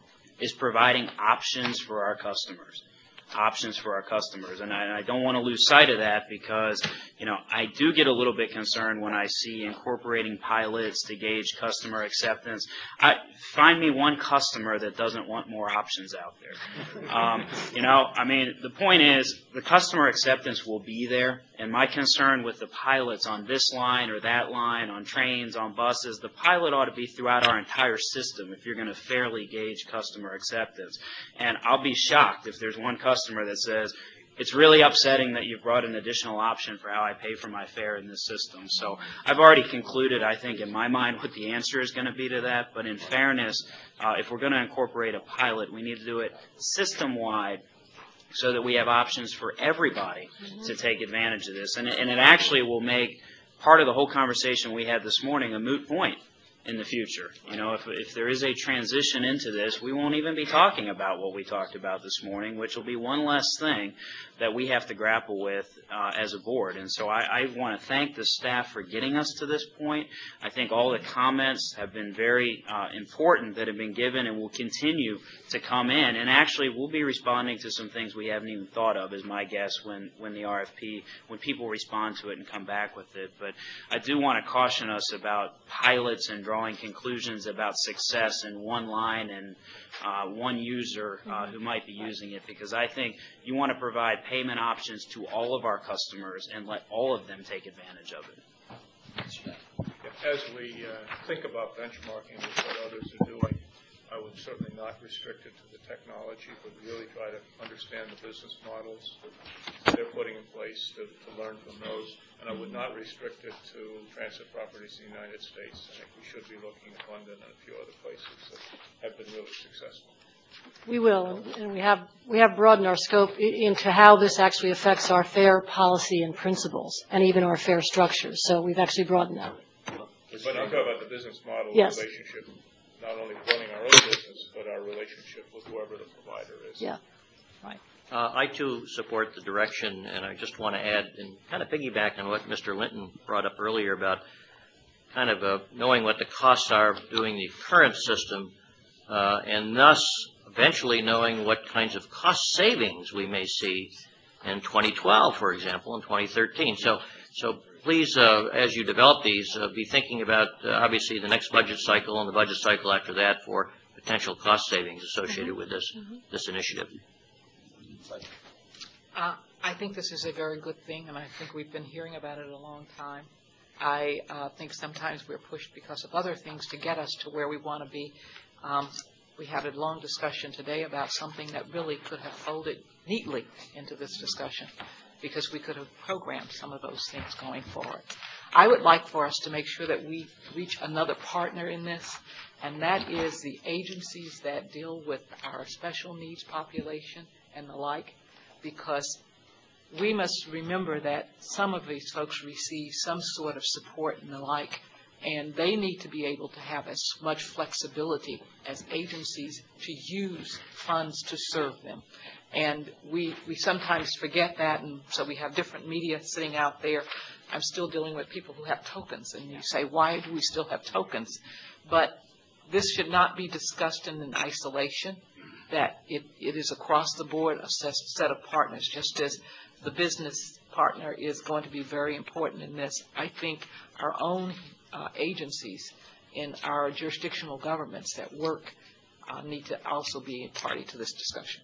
is providing options for our customers. options for our customers. And I, and I don't want to lose sight of that because, you know, I do get a little bit concerned when I see incorporating pilots to gauge customer acceptance. I, find me one customer that doesn't want more options out there. Um, you know, I mean, the point is the customer acceptance will be there. And my concern with the pilots on this line or that line, on trains, on buses, the pilot ought to be throughout our entire system if you're going to fairly gauge customer acceptance. And I'll be shocked if there's one customer that says, it's really upsetting that you've brought an additional option for how I pay for my fare in this system. So I've already concluded, I think, in my mind, what the answer is going to be to that. But in fairness, uh, if we're going to incorporate a pilot, we need to do it system-wide, so that we have options for everybody to take advantage of this. And, and it actually will make part of the whole conversation we had this morning a moot point in the future. You know, if, if there is a transition into this, we won't even be talking about what we talked about this morning, which will be one less thing that we have to grapple with uh, as a board. And so I, I want to thank the staff for getting us to this point. I think all the comments have been very uh, important that have been given and will continue to come in. And actually, we'll be responding to some things we haven't even thought of, is my guess, when, when the R F P, when people respond to it and come back with it. But I do want to caution us about pilots and drawing conclusions about success in one line and uh, one user uh, who might be using it, because I think you want to provide payment options to all of our customers and let all of them take advantage of it. As we uh, think about benchmarking with what others are doing, I would certainly not restrict it to the technology, but really try to understand the business models that they're putting in place to, to learn from those. And I would not restrict it to transit properties in the United States. I think we should be looking at London and a few other places that have been really successful. We will, and we have we have broadened our scope i- into how this actually affects our fare policy and principles, and even our fare structures. So we've actually broadened that. But I'm talking about the business model Yes. relationship, not only running our own business, but our relationship with whoever the provider is. Yeah, right. Uh, I, too, support the direction, and I just want to add, and kind of piggyback on what Mister Linton brought up earlier about kind of uh, knowing what the costs are of doing the current system, uh, and thus eventually knowing what kinds of cost savings we may see in twenty twelve, for example, in twenty thirteen. So, so please, uh, as you develop these, uh, be thinking about, uh, obviously, the next budget cycle and the budget cycle after that for potential cost savings associated with this, this initiative. Uh, I think this is a very good thing, and I think we've been hearing about it a long time. I uh, think sometimes we're pushed because of other things to get us to where we want to be. Um, we had a long discussion today about something that really could have folded neatly into this discussion, because we could have programmed some of those things going forward. I would like for us to make sure that we reach another partner in this, and that is the agencies that deal with our special needs population and the like, because we must remember that some of these folks receive some sort of support and the like, and they need to be able to have as much flexibility as agencies to use funds to serve them. And we, we sometimes forget that, and so we have different media sitting out there. I'm still dealing with people who have tokens, and you say, why do we still have tokens? But this should not be discussed in an isolation, that it, it is across the board a set, set of partners, just as the business partner is going to be very important in this. I think our own uh, agencies in our jurisdictional governments that work uh, need to also be a party to this discussion.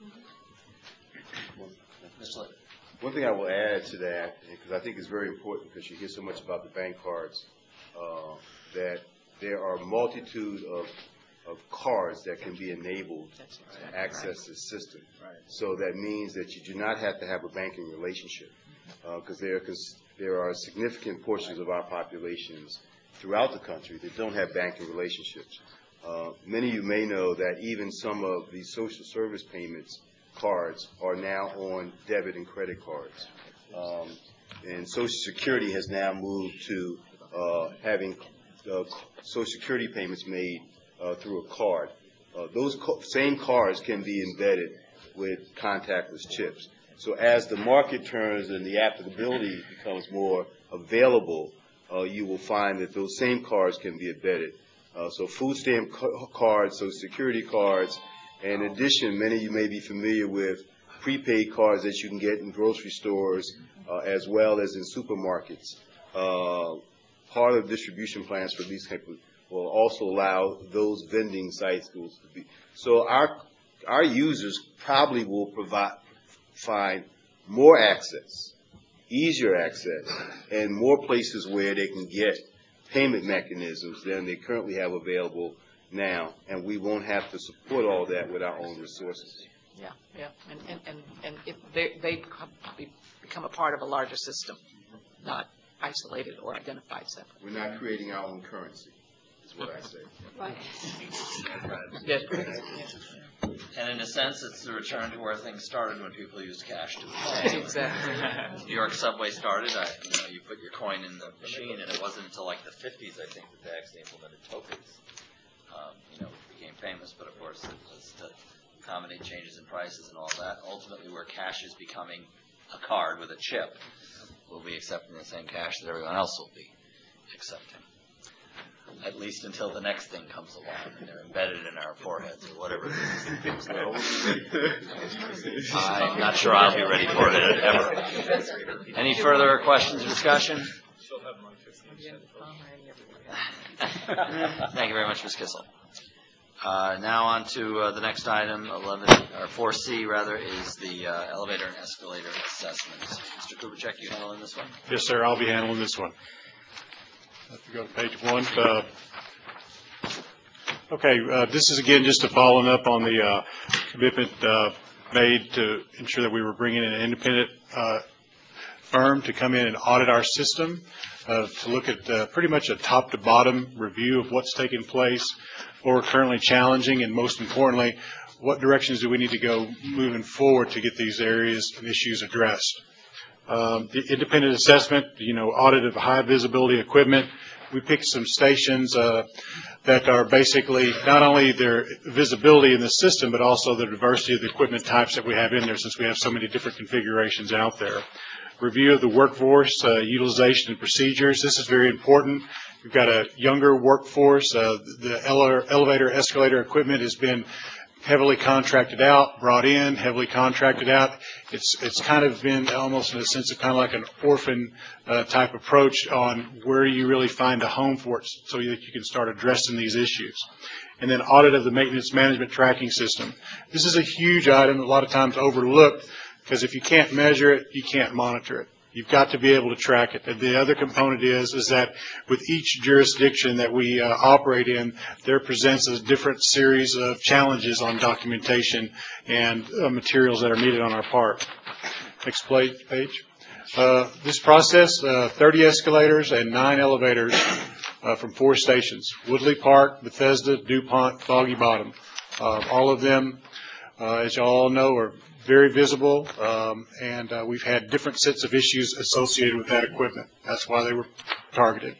One thing I will add to that, because I think it's very important, because you hear so much about the bank cards, uh, that there are a multitude of, of cards that can be enabled to access the system. So that means that you do not have to have a banking relationship, because uh, there, there are significant portions of our populations throughout the country that don't have banking relationships. Uh, many of you may know that even some of the social service payments cards are now on debit and credit cards. Um, and Social Security has now moved to uh, having uh, Social Security payments made uh, through a card. Uh, those co- same cards can be embedded with contactless chips. So as the market turns and the applicability becomes more available, uh, you will find that those same cards can be embedded. Uh, so food stamp ca- cards, Social Security cards. In addition, many of you may be familiar with prepaid cards that you can get in grocery stores uh, as well as in supermarkets. Uh, part of distribution plans for these type of will also allow those vending sites to be. So our our users probably will provide find more access, easier access, and more places where they can get payment mechanisms than they currently have available now, and we won't have to support all that with our own resources. Yeah, yeah, and and and, and it, they they become, become a part of a larger system, not isolated or identified separately. We're not creating our own currency, is what I say. Right. Yes. And in a sense, it's the return to where things started when people used cash to pay. Exactly. New York subway started, I, you know, you put your coin in the machine, and it wasn't until like the fifties, I think, that they actually implemented tokens. famous, but of course, it was to accommodate changes in prices and all that. Ultimately, where cash is becoming a card with a chip, we'll be accepting the same cash that everyone else will be accepting, at least until the next thing comes along and they're embedded in our foreheads or whatever it is. I'm not sure I'll be ready for it ever. Any further questions or discussion? Thank you very much, Miz Kissel. Uh, now on to uh, the next item, eleven, or four C rather, is the uh, elevator and escalator assessments. Mister Kubitschek, you handling this one? Yes, sir, I'll be handling this one. Have to go to page one. Uh, okay, uh, this is again just a following up on the uh, commitment uh, made to ensure that we were bringing in an independent uh, firm to come in and audit our system, uh, to look at uh, pretty much a top-to-bottom review of what's taking place, what we're currently challenging, and most importantly, what directions do we need to go moving forward to get these areas and issues addressed. Um, the independent assessment, you know, audit of high visibility equipment. We picked some stations uh, that are basically not only their visibility in the system, but also the diversity of the equipment types that we have in there, since we have so many different configurations out there. Review of the workforce, uh, utilization and procedures. This is very important. We've got a younger workforce. Uh, the ele elevator, escalator equipment has been heavily contracted out, brought in, heavily contracted out. It's it's kind of been almost in a sense of kind of like an orphan uh, type approach on where you really find a home for it so that you can start addressing these issues. And then audit of the maintenance management tracking system. This is a huge item, a lot of times overlooked, because if you can't measure it, you can't monitor it. You've got to be able to track it. And the other component is, is that with each jurisdiction that we uh, operate in, there presents a different series of challenges on documentation and uh, materials that are needed on our part. Next page. Uh, this process, uh, thirty escalators and nine elevators uh, from four stations: Woodley Park, Bethesda, DuPont, Foggy Bottom. Uh, all of them, uh, as you all know, are very visible, um, and uh, we've had different sets of issues associated with that equipment. That's why they were targeted.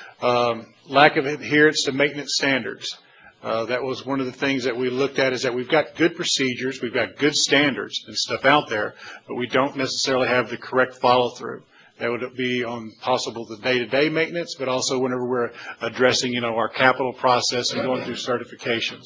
Um, lack of adherence to maintenance standards. Uh, that was one of the things that we looked at, is that we've got good procedures, we've got good standards and stuff out there, but we don't necessarily have the correct follow-through. That would be on possible the day-to-day maintenance, but also whenever we're addressing, you know, our capital process and going through certifications.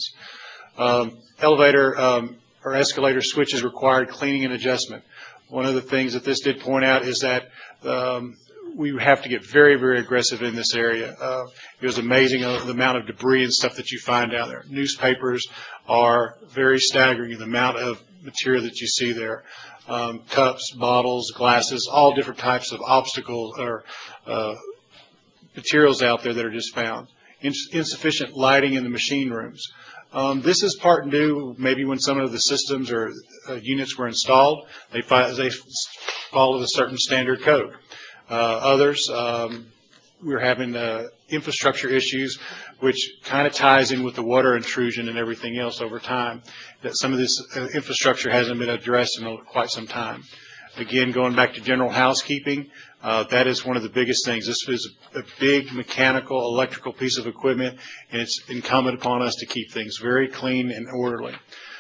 Um, elevator um, or escalator switches required cleaning and adjustment. One of the things that this did point out is that um, we have to get very, very aggressive in this area. Uh, it was amazing uh, the amount of debris and stuff that you find down there. Newspapers are very staggering, the amount of material that you see there. Um, cups, bottles, glasses, all different types of obstacles or uh, materials out there that are just found. Ins insufficient lighting in the machine rooms. Um, this is part due maybe when some of the systems or uh, units were installed, they, they followed a certain standard code. Uh, others, um, we're having uh, infrastructure issues, which kind of ties in with the water intrusion and everything else over time, that some of this uh, infrastructure hasn't been addressed in quite some time. Again, going back to general housekeeping, uh, that is one of the biggest things. This is a big mechanical, electrical piece of equipment, and it's incumbent upon us to keep things very clean and orderly.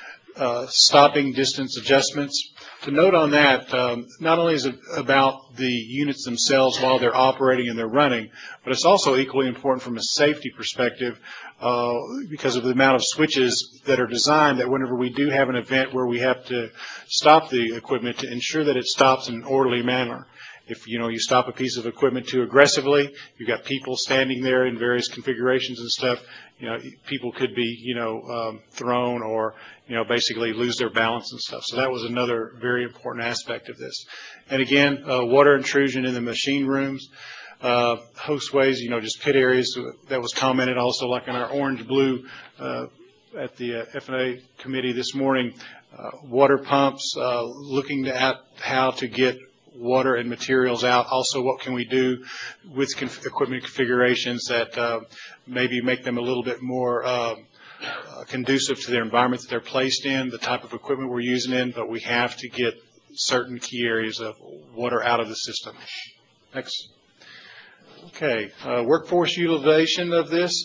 Uh, stopping distance adjustments. To note on that, um, not only is it about the units themselves while they're operating and they're running, but it's also equally important from a safety perspective uh, because of the amount of switches that are designed that whenever we do have an event where we have to stop the equipment, to ensure that it stops in an orderly manner. If, you know, you stop a piece of equipment too aggressively, you've got people standing there in various configurations and stuff, you know, people could be, you know, um, thrown or, you know, basically lose their balance and stuff. So that was another very important aspect of this. And again, uh, water intrusion in the machine rooms, uh, hosteways, you know, just pit areas. That was commented also, like in our orange-blue uh, at the uh, F and A committee this morning, uh, water pumps, uh, looking at how to get water and materials out. Also, what can we do with conf equipment configurations that uh, maybe make them a little bit more uh, uh, conducive to their environment that they're placed in, the type of equipment we're using in, but we have to get certain key areas of water out of the system. Next. Okay, uh, workforce utilization of this.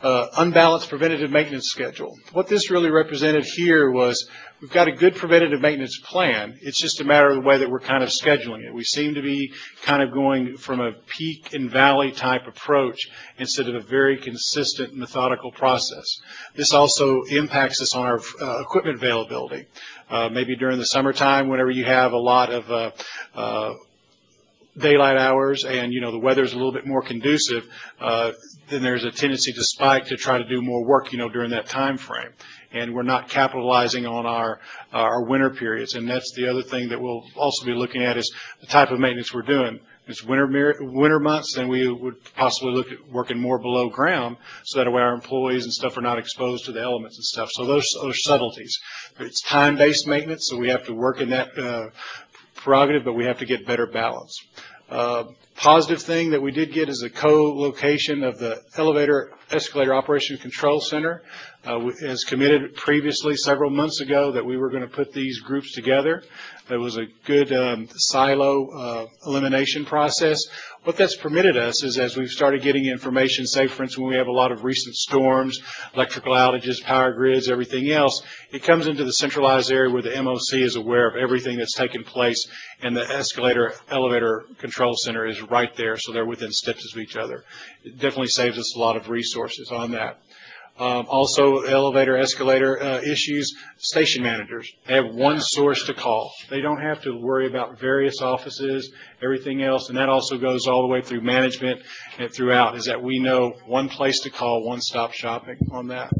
uh, unbalanced preventative maintenance schedule. What this really represented here was we've got a good preventative maintenance plan. It's just a matter of the way that we're kind of scheduling it. We seem to be kind of going from a peak and valley type approach instead of a very consistent methodical process. This also impacts us on our uh, equipment availability. Uh, maybe during the summertime, whenever you have a lot of uh, uh, daylight hours and, you know, the weather's a little bit more conducive, uh, then there's a tendency to spike to try to do more work, you know, during that time frame. And we're not capitalizing on our uh, our winter periods. And that's the other thing that we'll also be looking at is the type of maintenance we're doing. If it's winter, winter months, then we would possibly look at working more below ground so that way our employees and stuff are not exposed to the elements and stuff. So those are subtleties. It's time-based maintenance, so we have to work in that uh, prerogative, but we have to get better balance. Uh, positive thing that we did get is a co-location of the elevator escalator operation control center. Uh, as committed previously several months ago that we were going to put these groups together. There was a good um, silo uh, elimination process. What that's permitted us is as we've started getting information, say for instance when we have a lot of recent storms, electrical outages, power grids, everything else, it comes into the centralized area where the M O C is aware of everything that's taken place, and the escalator elevator control center is right there, so they're within steps of each other. It definitely saves us a lot of resources on that. Um, also, elevator, escalator uh, issues, station managers. They have one source to call. They don't have to worry about various offices, everything else, and that also goes all the way through management and throughout, is that we know one place to call, one-stop shopping on that.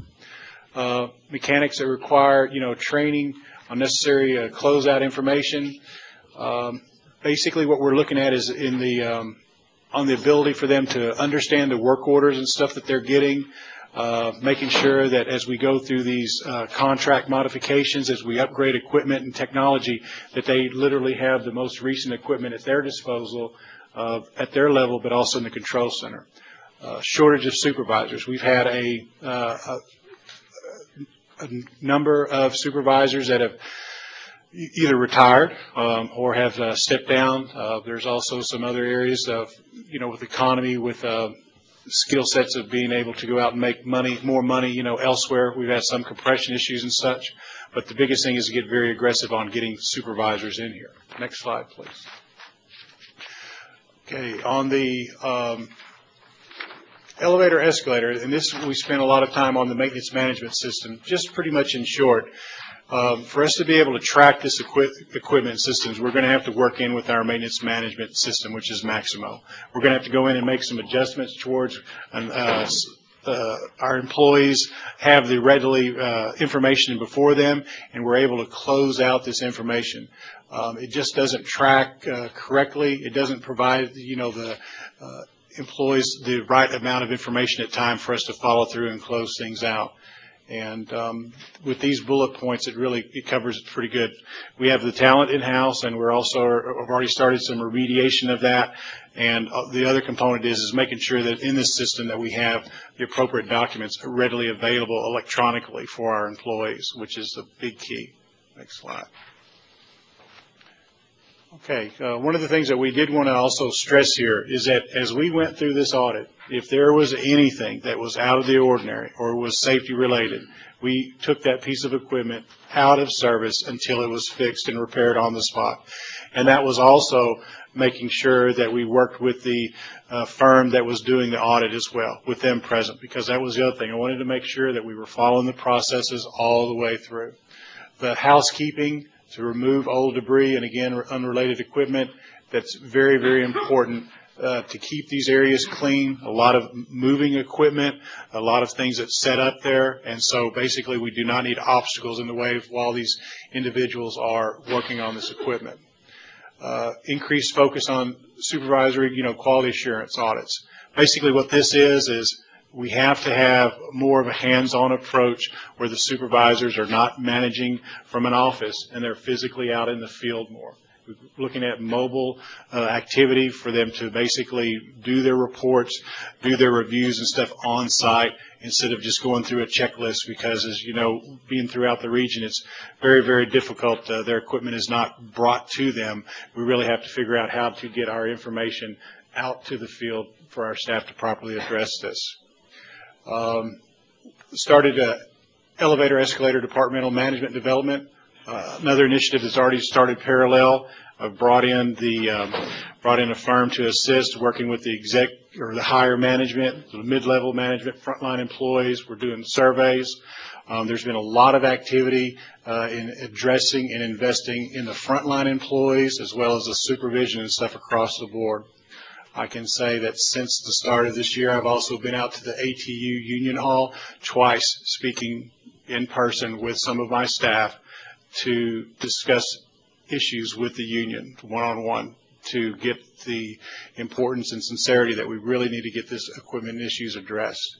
Uh, mechanics that require, you know, training on necessary uh, closeout information. Um, basically, what we're looking at is in the um, on the ability for them to understand the work orders and stuff that they're getting. Uh, making sure that as we go through these uh, contract modifications, as we upgrade equipment and technology, that they literally have the most recent equipment at their disposal uh, at their level, but also in the control center. Uh, shortage of supervisors. We've had a, uh, a, a number of supervisors that have either retired um, or have uh, stepped down. Uh, there's also some other areas of, you know, with economy, with uh, skill sets of being able to go out and make money, more money, you know, elsewhere. We've had some compression issues and such, but the biggest thing is to get very aggressive on getting supervisors in here. Next slide, please. Okay, on the um, elevator, escalator, and this we spent a lot of time on the maintenance management system, just pretty much in short. Um, for us to be able to track this equi equipment systems, we're going to have to work in with our maintenance management system, which is Maximo. We're going to have to go in and make some adjustments towards uh, uh, our employees have the readily uh, information before them, and we're able to close out this information. Um, it just doesn't track uh, correctly. It doesn't provide, you know, the uh, employees the right amount of information at time for us to follow through and close things out. And um, with these bullet points, it really it covers it pretty good. We have the talent in-house, and we're also have already started some remediation of that. And the other component is is making sure that in this system that we have the appropriate documents readily available electronically for our employees, which is the big key. Next slide. Okay, uh, one of the things that we did want to also stress here is that as we went through this audit, if there was anything that was out of the ordinary or was safety related, we took that piece of equipment out of service until it was fixed and repaired on the spot. And that was also making sure that we worked with the uh, firm that was doing the audit as well, with them present, because that was the other thing. I wanted to make sure that we were following the processes all the way through. The housekeeping to remove old debris and, again, unrelated equipment, that's very, very important uh, to keep these areas clean. A lot of moving equipment, a lot of things that's set up there, and so basically we do not need obstacles in the way of while these individuals are working on this equipment. Uh, increased focus on supervisory, you know, quality assurance audits. Basically what this is is we have to have more of a hands-on approach where the supervisors are not managing from an office and they're physically out in the field more. We're looking at mobile uh, activity for them to basically do their reports, do their reviews and stuff on site instead of just going through a checklist, because, as you know, being throughout the region, it's very, very difficult. Uh, their equipment is not brought to them. We really have to figure out how to get our information out to the field for our staff to properly address this. Um, started a elevator, escalator, departmental management development. Uh, another initiative that's already started parallel. I've brought in the um, brought in a firm to assist, working with the exec or the higher management, the mid-level management, frontline employees. We're doing surveys. Um, there's been a lot of activity uh, in addressing and investing in the frontline employees as well as the supervision and stuff across the board. I can say that since the start of this year, I've also been out to the A T U Union Hall twice, speaking in person with some of my staff to discuss issues with the union one-on-one to get the importance and sincerity that we really need to get this equipment issues addressed.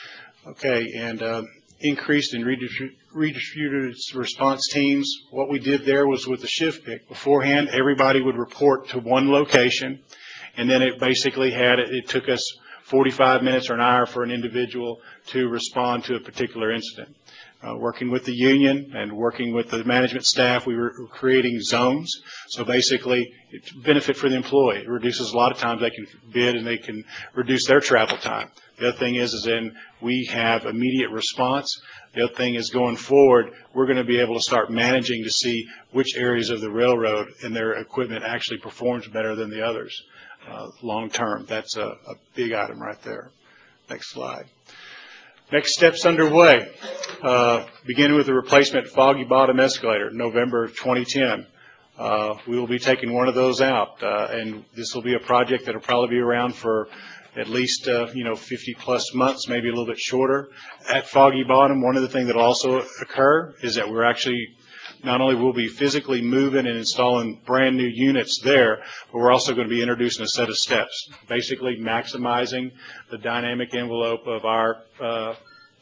Okay, and uh, increased and redistributed, redistributed response teams. What we did there was with the shift pick. Beforehand, everybody would report to one location, and then it basically had, it took us forty-five minutes or an hour for an individual to respond to a particular incident. Uh, working with the union and working with the management staff, we were creating zones. So basically, it's a benefit for the employee. It reduces a lot of times they can bid and they can reduce their travel time. The other thing is, is then we have immediate response. The other thing is going forward, we're going to be able to start managing to see which areas of the railroad and their equipment actually performs better than the others uh, long term. That's a, a big item right there. Next slide. Next steps underway, uh, beginning with the replacement Foggy Bottom escalator, November of twenty ten. Uh, we will be taking one of those out, uh, and this will be a project that will probably be around for at least, uh, you know, fifty plus months, maybe a little bit shorter. At Foggy Bottom, one of the things that will also occur is that we're actually, not only will be physically moving and installing brand new units there, but we're also going to be introducing a set of steps, basically maximizing the dynamic envelope of our uh,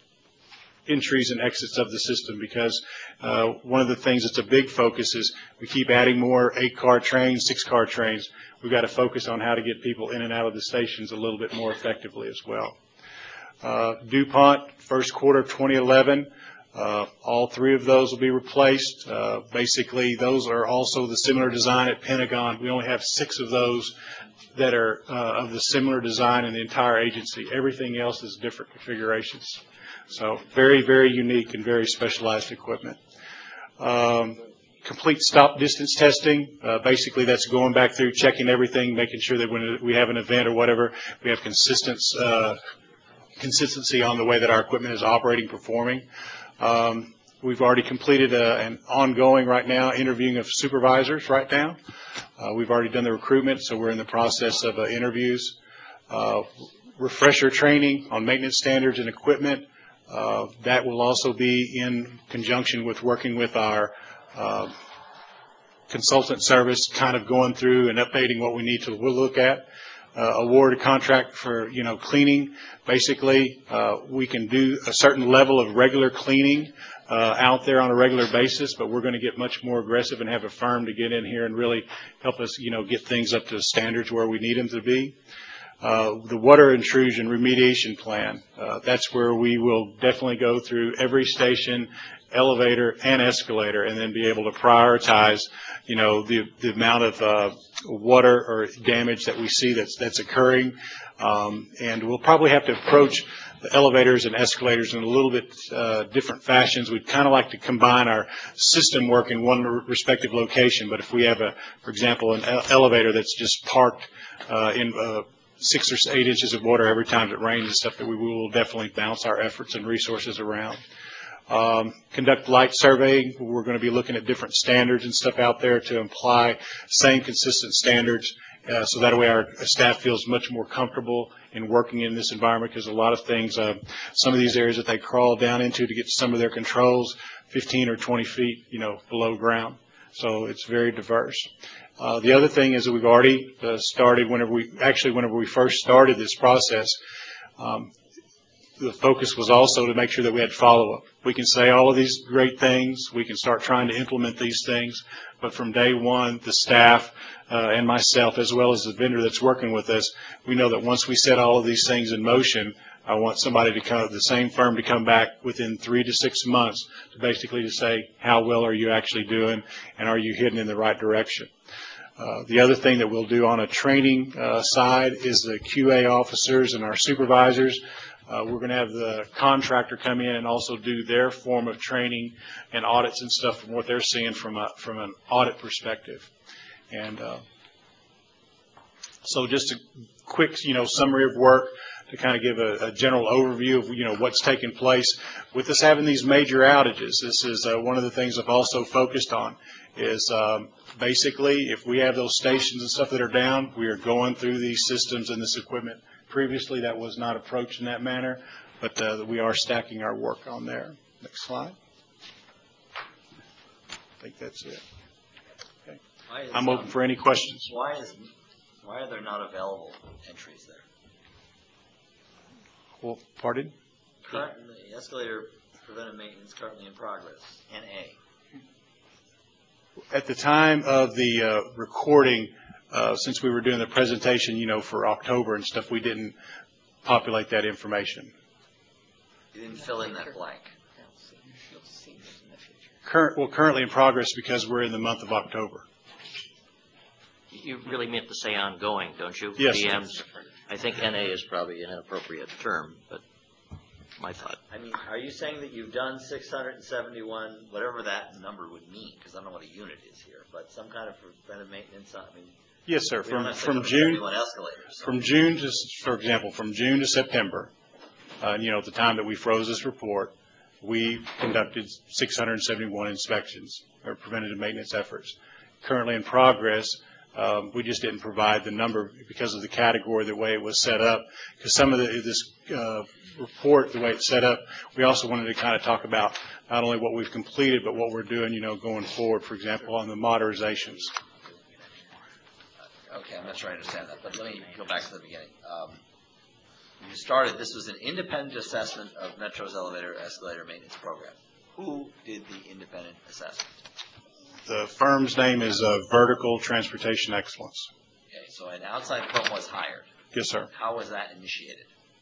entries and exits of the system, because uh, one of the things that's a big focus is we keep adding more eight-car trains, six-car trains. We've got to focus on how to get people in and out of the stations a little bit more effectively as well. Uh, DuPont, first quarter of twenty eleven. Uh, all three of those will be replaced. Uh, basically, those are also the similar design at Pentagon. We only have six of those that are uh, of the similar design in the entire agency. Everything else is different configurations. So very, very unique and very specialized equipment. Um, complete stop distance testing. Uh, basically, that's going back through, checking everything, making sure that when we have an event or whatever, we have consistent, uh, consistency on the way that our equipment is operating, performing. Um, we've already completed a, an ongoing right now interviewing of supervisors right now. Uh, we've already done the recruitment, so we're in the process of uh, interviews. Uh, refresher training on maintenance standards and equipment. Uh, that will also be in conjunction with working with our uh, consultant service, kind of going through and updating what we need to look at. Uh, award a contract for, you know, cleaning. Basically, uh, we can do a certain level of regular cleaning uh, out there on a regular basis, but we're going to get much more aggressive and have a firm to get in here and really help us, you know, get things up to standards where we need them to be. Uh, the water intrusion remediation plan, uh, that's where we will definitely go through every station, elevator and escalator, and then be able to prioritize, you know, the, the amount of uh, water or damage that we see that's, that's occurring. Um, and we'll probably have to approach the elevators and escalators in a little bit uh, different fashions. We'd kind of like to combine our system work in one respective location, but if we have, a, for example, an elevator that's just parked uh, in uh, six or eight inches of water every time it rains and stuff, that we will definitely bounce our efforts and resources around. Um, conduct light surveying. We're going to be looking at different standards and stuff out there to imply same consistent standards, uh, so that way our staff feels much more comfortable in working in this environment, because a lot of things, uh, some of these areas that they crawl down into to get to some of their controls, fifteen or twenty feet, you know, below ground. So it's very diverse. Uh, the other thing is that we've already uh, started, whenever we, actually whenever we first started this process, um, the focus was also to make sure that we had follow-up. We can say all of these great things, we can start trying to implement these things, but from day one, the staff uh, and myself, as well as the vendor that's working with us, we know that once we set all of these things in motion, I want somebody to come, the same firm to come back within three to six months to basically to say, how well are you actually doing, and are you heading in the right direction? Uh, the other thing that we'll do on a training uh, side is the Q A officers and our supervisors. Uh, We're going to have the contractor come in and also do their form of training and audits and stuff from what they're seeing from a, from an audit perspective. And uh, so just a quick, you know, summary of work to kind of give a, a general overview of, you know, what's taking place. With us having these major outages, this is uh, one of the things I've also focused on is um, basically if we have those stations and stuff that are down, we are going through these systems and this equipment. Previously, that was not approached in that manner, but uh, we are stacking our work on there. Next slide. I think that's it. Okay. Why is, I'm open um, for any questions. Why is, why are there not available entries there? Well, pardon? Currently, escalator preventive maintenance currently in progress, N A. At the time of the uh, recording, uh, since we were doing the presentation, you know, for October and stuff, we didn't populate that information. You didn't fill in that blank. You'll see this in the future. Current, well, currently in progress because we're in the month of October. You really meant to say ongoing, don't you? Yes, B sir. Ms. I think N A is probably an inappropriate term, but my thought. I mean, are you saying that you've done six hundred seventy-one, whatever that number would mean, because I don't know what a unit is here, but some kind of preventive maintenance, I mean, Yes, sir. we don't From have from six hundred June seventy-one escalators. so- from June to, for example, from June to September, uh, you know, at the time that we froze this report, we conducted six hundred seventy-one inspections or preventative maintenance efforts. Currently in progress, um, we just didn't provide the number because of the category, the way it was set up. Because some of the, this uh, report, the way it's set up, we also wanted to kind of talk about not only what we've completed, but what we're doing, you know, going forward, for example, on the modernizations. Okay, I'm not sure I understand that, but let me go back to the beginning. Um, You started, this was an independent assessment of Metro's elevator, escalator maintenance program. Who did the independent assessment? The firm's name is uh, Vertical Transportation Excellence. Okay, so an outside firm was hired. Yes, sir. How was that initiated?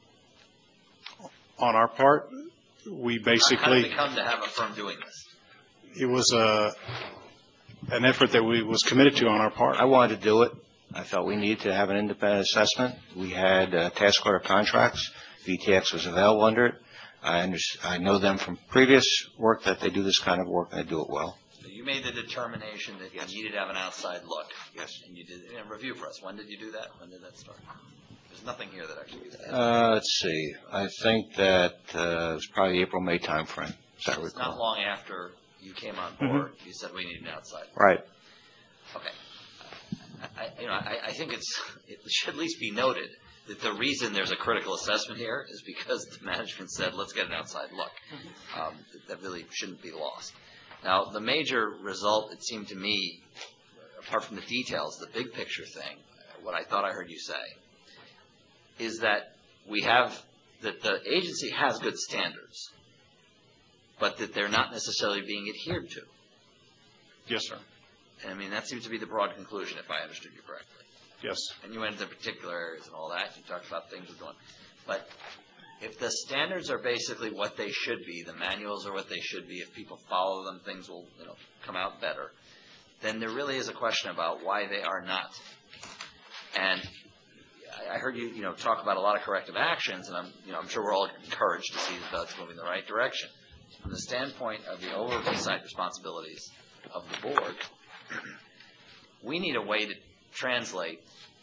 On our part, we How did basically, we come to have a firm doing this? it was a, an effort that we was committed to on our part. I wanted to do it. I felt we needed to have an independent assessment. We had uh, task order contracts. V T X was available under it. I, under, I know them from previous work that they do this kind of work and they do it well. So you made the determination that Yes. you needed to have an outside look. Yes. And you did, and review for us. When did you do that? When did that start? There's nothing here that actually did that. Uh, let's see. I think that uh, it was probably April, May timeframe, as I It's not recall. long after you came on board, you said we need an outside. Right. Okay. I, you know, I, I think it's, it should at least be noted that the reason there's a critical assessment here is because the management said, let's get an outside look. Um, that really shouldn't be lost. Now, the major result, it seemed to me, apart from the details, the big picture thing, what I thought I heard you say, is that we have, that the agency has good standards, but that they're not necessarily being adhered to. Yes, sir. I mean, that seems to be the broad conclusion, if I understood you correctly. Yes. And you went into particular areas and all that. You talked about things we're doing. But if the standards are basically what they should be, the manuals are what they should be, if people follow them, things will, you know, come out better, then there really is a question about why they are not. And I- I heard you, you know, talk about a lot of corrective actions, and I'm, you know, I'm sure we're all encouraged to see that that's moving in the right direction. From the standpoint of the oversight responsibilities of the board, we need a way to translate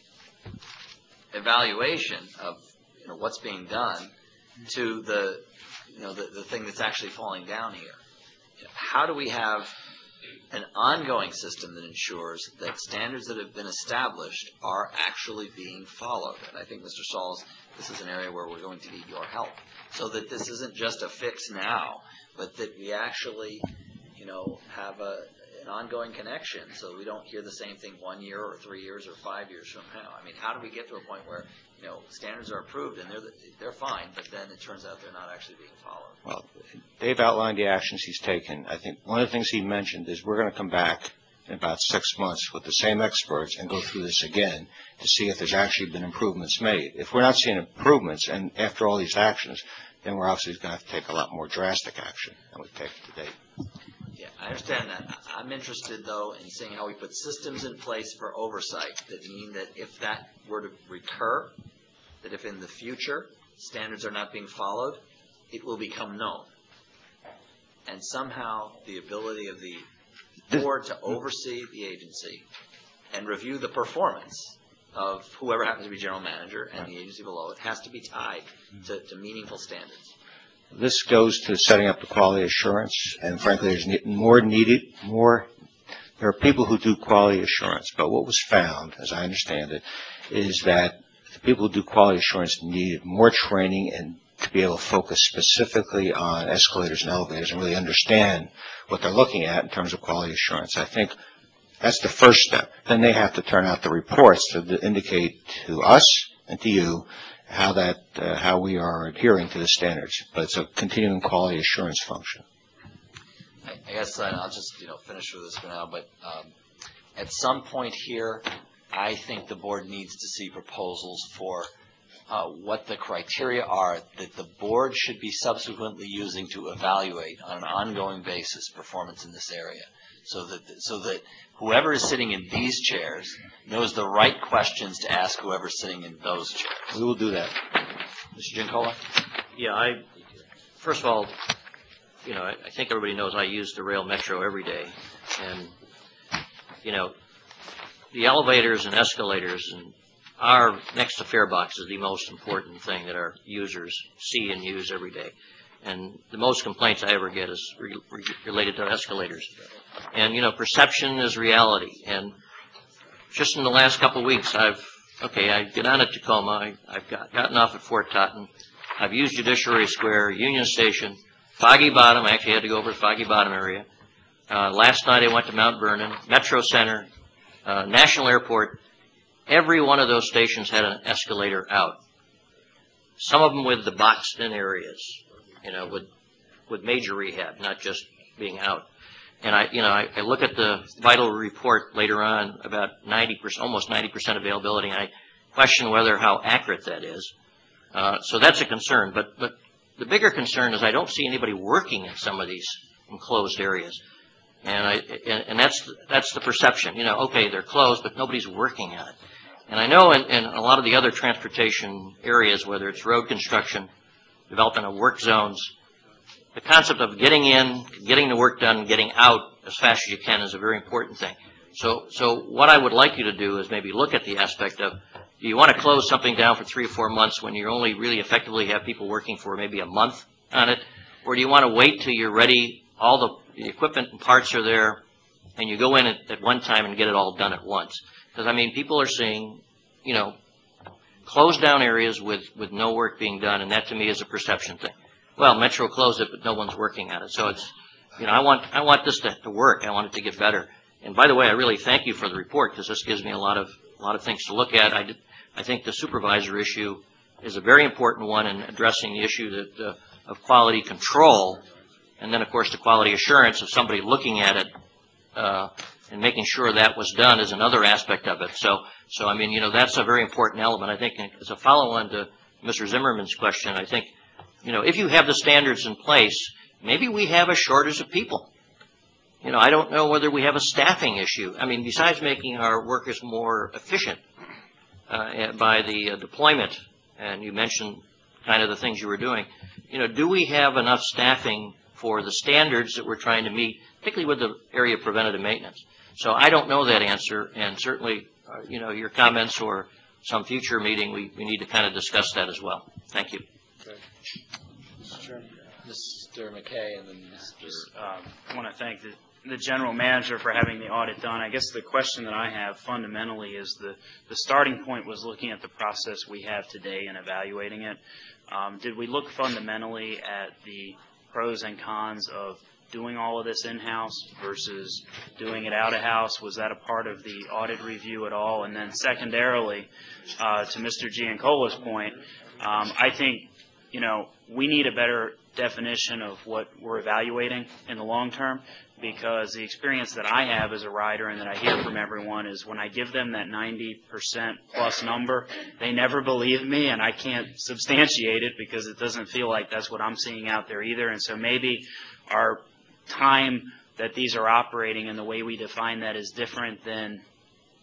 evaluation of, you know, what's being done to the, you know, the, the thing that's actually falling down here. You know, how do we have an ongoing system that ensures that standards that have been established are actually being followed? And I think, Mister Sauls, this is an area where we're going to need your help, so that this isn't just a fix now, but that we actually, you know, have a, an ongoing connection, so we don't hear the same thing one year or three years or five years from now. I mean, how do we get to a point where, you know, standards are approved and they're the, they're fine, but then it turns out they're not actually being followed? Well, Dave outlined the actions he's taken. I think one of the things he mentioned is we're going to come back in about six months with the same experts and go through this again to see if there's actually been improvements made. If we're not seeing improvements, and after all these actions, then we're obviously going to have to take a lot more drastic action than we've taken to date. Yeah, I understand that. I- I'm interested, though, in seeing how we put systems in place for oversight that mean that if that were to recur, that if in the future standards are not being followed, it will become known. And somehow, the ability of the board to oversee the agency and review the performance of whoever happens to be general manager and the agency below it has to be tied to, to meaningful standards. This goes to setting up the quality assurance, and frankly, there's ne- more needed, more, there are people who do quality assurance, but what was found, as I understand it, is that the people who do quality assurance needed more training and to be able to focus specifically on escalators and elevators and really understand what they're looking at in terms of quality assurance. I think that's the first step. Then they have to turn out the reports to indicate to us and to you how that uh, how we are adhering to the standards. But it's a continuing quality assurance function. I, I guess uh, I'll just you know finish with this for now. But um, at some point here, I think the board needs to see proposals for uh, what the criteria are that the board should be subsequently using to evaluate on an ongoing basis performance in this area, so that so that whoever is sitting in these chairs knows the right questions to ask whoever's sitting in those chairs. We will do that. Mister Giancola? Yeah, I, first of all, you know, I, I think everybody knows I use the rail metro every day. And, you know, the elevators and escalators and our next to fare box is the most important thing that our users see and use every day. And the most complaints I ever get is re re related to escalators. And, you know, perception is reality. And just in the last couple of weeks, I've, okay, I get on at Tacoma, I, I've got, gotten off at Fort Totten, I've used Judiciary Square, Union Station, Foggy Bottom, I actually had to go over to Foggy Bottom area. Uh, last night I went to Mount Vernon, Metro Center, uh, National Airport. Every one of those stations had an escalator out. Some of them with the boxed-in areas, you know, with with major rehab, not just being out. And I, you know, I, I look at the vital report later on about ninety percent, almost ninety percent availability, and I question whether how accurate that is. Uh, so that's a concern. But but the bigger concern is I don't see anybody working in some of these enclosed areas, and I and, and that's that's the perception. You know, okay, they're closed, but nobody's working at it. And I know in, in a lot of the other transportation areas, whether it's road construction, development of work zones, the concept of getting in, getting the work done, getting out as fast as you can is a very important thing. So, so what I would like you to do is maybe look at the aspect of, do you want to close something down for three or four months when you only really effectively have people working for maybe a month on it? Or do you want to wait till you're ready, all the, the equipment and parts are there, and you go in at, at one time and get it all done at once? Because, I mean, people are seeing, you know, closed down areas with, with no work being done, and that to me is a perception thing. Well, Metro closed it, but no one's working at it. So it's, you know, I want, I want this to, to work. I want it to get better. And by the way, I really thank you for the report, because this gives me a lot of, a lot of things to look at. I, did, I think the supervisor issue is a very important one in addressing the issue that, uh, of quality control, and then, of course, the quality assurance of somebody looking at it, uh, and making sure that was done is another aspect of it. So, so I mean, you know, that's a very important element. I think as a follow-on to Mister Zimmerman's question, I think, you know, if you have the standards in place, maybe we have a shortage of people. You know, I don't know whether we have a staffing issue. I mean, besides making our workers more efficient uh, by the uh, deployment, and you mentioned kind of the things you were doing, you know, do we have enough staffing for the standards that we're trying to meet, particularly with the area of preventative maintenance? So I don't know that answer, and certainly, uh, you know, your comments or some future meeting, we, we need to kind of discuss that as well. Thank you. Okay. Mister Chairman. Mister McKay, and then Mister Um, I want to thank the, the general manager for having the audit done. I guess the question that I have fundamentally is the, the starting point was looking at the process we have today and evaluating it. Um, did we look fundamentally at the pros and cons of doing all of this in-house versus doing it out-of-house? Was that a part of the audit review at all? And then secondarily, uh, to Mister Giancola's point, um, I think, you know, we need a better definition of what we're evaluating in the long term, because the experience that I have as a rider and that I hear from everyone is when I give them that ninety percent plus number, they never believe me, and I can't substantiate it because it doesn't feel like that's what I'm seeing out there either. And so maybe our time that these are operating and the way we define that is different than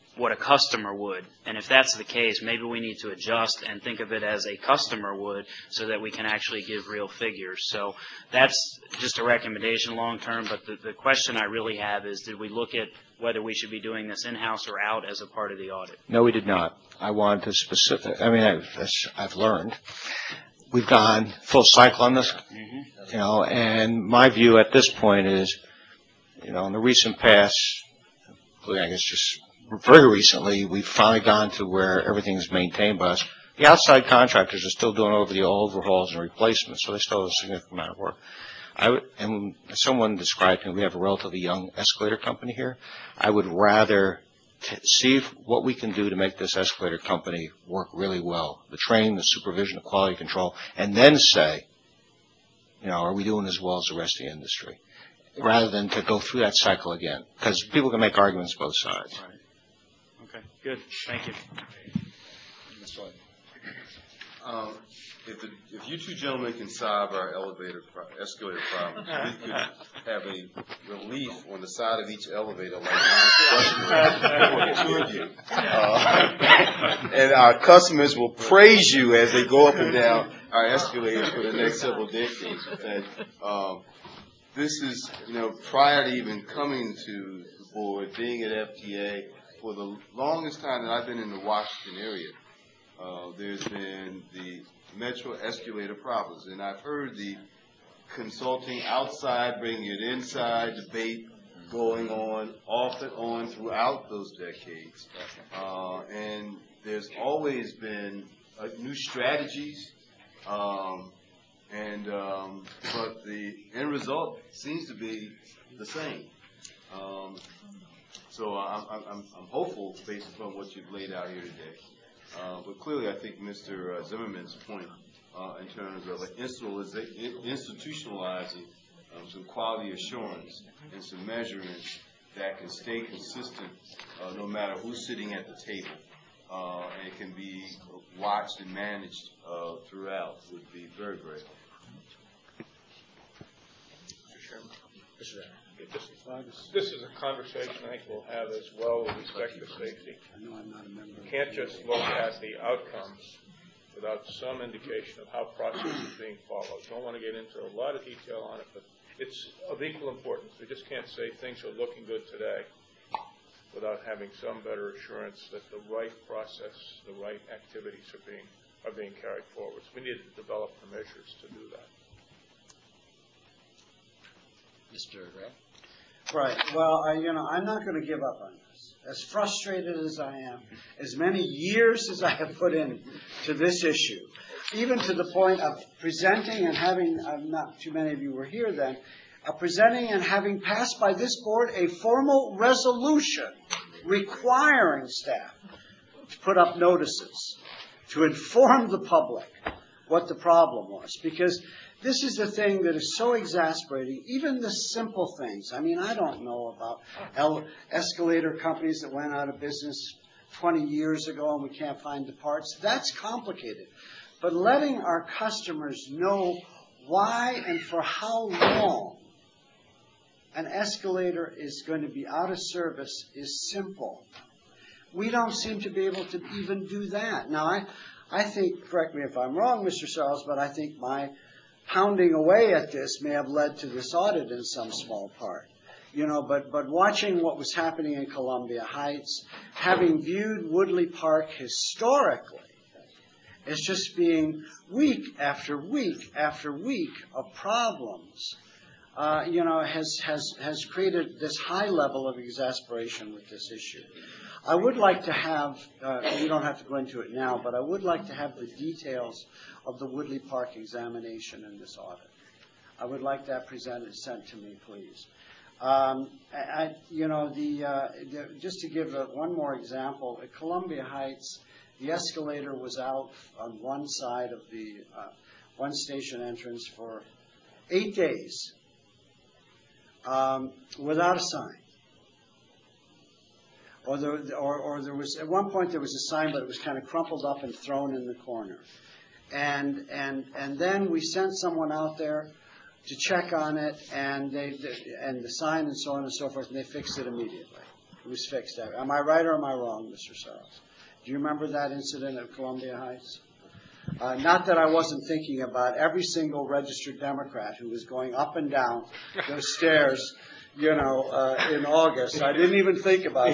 what a customer would. And if that's the case, maybe we need to adjust and think of it as a customer would so that we can actually give real figures. So that's just a recommendation long-term, but the, the question I really have is, did we look at whether we should be doing this in-house or out as a part of the audit? No, we did not. I wanted to specific, I mean, I've, as I've learned, we've gone full cycle on this, you know, and my view at this point is, you know, in the recent past, I guess just very recently, we've finally gone to where everything is maintained by us. The outside contractors are still doing over the overhauls and replacements, so they still have a significant amount of work. I would, and someone described to me, we have a relatively young escalator company here. I would rather t see if, what we can do to make this escalator company work really well, the training, the supervision, the quality control, and then say, you know, are we doing as well as the rest of the industry? Rather than to go through that cycle again, because people can make arguments both sides. Right. Okay, good. Thank you. Um, if, the, if you two gentlemen can solve our elevator, pro escalator problems, we could have a relief on the side of each elevator like for the two of you. Uh, and our customers will praise you as they go up and down our escalators for the next several decades. And, um, this is, you know, prior to even coming to the board, being at F T A, for the longest time that I've been in the Washington area, uh, there's been the metro escalator problems. And I've heard the consulting outside, bringing it inside debate going on, off and on throughout those decades. Uh, and there's always been uh, new strategies. Um, And um, but the end result seems to be the same. Um, so I'm, I'm, I'm hopeful based upon what you've laid out here today. Uh, but clearly, I think Mister Zimmerman's point uh, in terms of institutionalizing um, some quality assurance and some measurements that can stay consistent uh, no matter who's sitting at the table. Uh, and it can be watched and managed uh, throughout would be very, very helpful. This, this is a conversation I think we'll have as well with respect to safety. You can't just look at the outcomes without some indication of how process is being followed. Don't want to get into a lot of detail on it, but it's of equal importance. We just can't say things are looking good today without having some better assurance that the right process, the right activities are being are being carried forward. So we need to develop the measures to do that. Mister Gray? Right. Well, I, you know, I'm not going to give up on this. As frustrated as I am, as many years as I have put in to this issue, even to the point of presenting and having, uh, not too many of you were here then, uh, presenting and having passed by this board a formal resolution requiring staff to put up notices, to inform the public what the problem was. Because this is the thing that is so exasperating, even the simple things. I mean, I don't know about el- escalator companies that went out of business twenty years ago and we can't find the parts. That's complicated. But letting our customers know why and for how long an escalator is going to be out of service is simple. We don't seem to be able to even do that. Now, I, I think, correct me if I'm wrong, Mister Sarles, but I think my pounding away at this may have led to this audit in some small part. You know, but, but watching what was happening in Columbia Heights, having viewed Woodley Park historically as just being week after week after week of problems, uh, you know, has, has, has created this high level of exasperation with this issue. I would like to have, uh, you don't have to go into it now, but I would like to have the details of the Woodley Park examination in this audit. I would like that presented, sent to me, please. Um, I, you know, the, uh, the, just to give a, one more example, at Columbia Heights, the escalator was out on one side of the uh, one station entrance for eight days um, without a sign. Or there, or, or there was, at one point there was a sign, but it was kind of crumpled up and thrown in the corner. And, and, and then we sent someone out there to check on it, and they, and the sign and so on and so forth, and they fixed it immediately. It was fixed. Am I right or am I wrong, Mister Sarles? Do you remember that incident at Columbia Heights? Uh, not that I wasn't thinking about every single registered Democrat who was going up and down those stairs, you know, uh, in August. I didn't even think about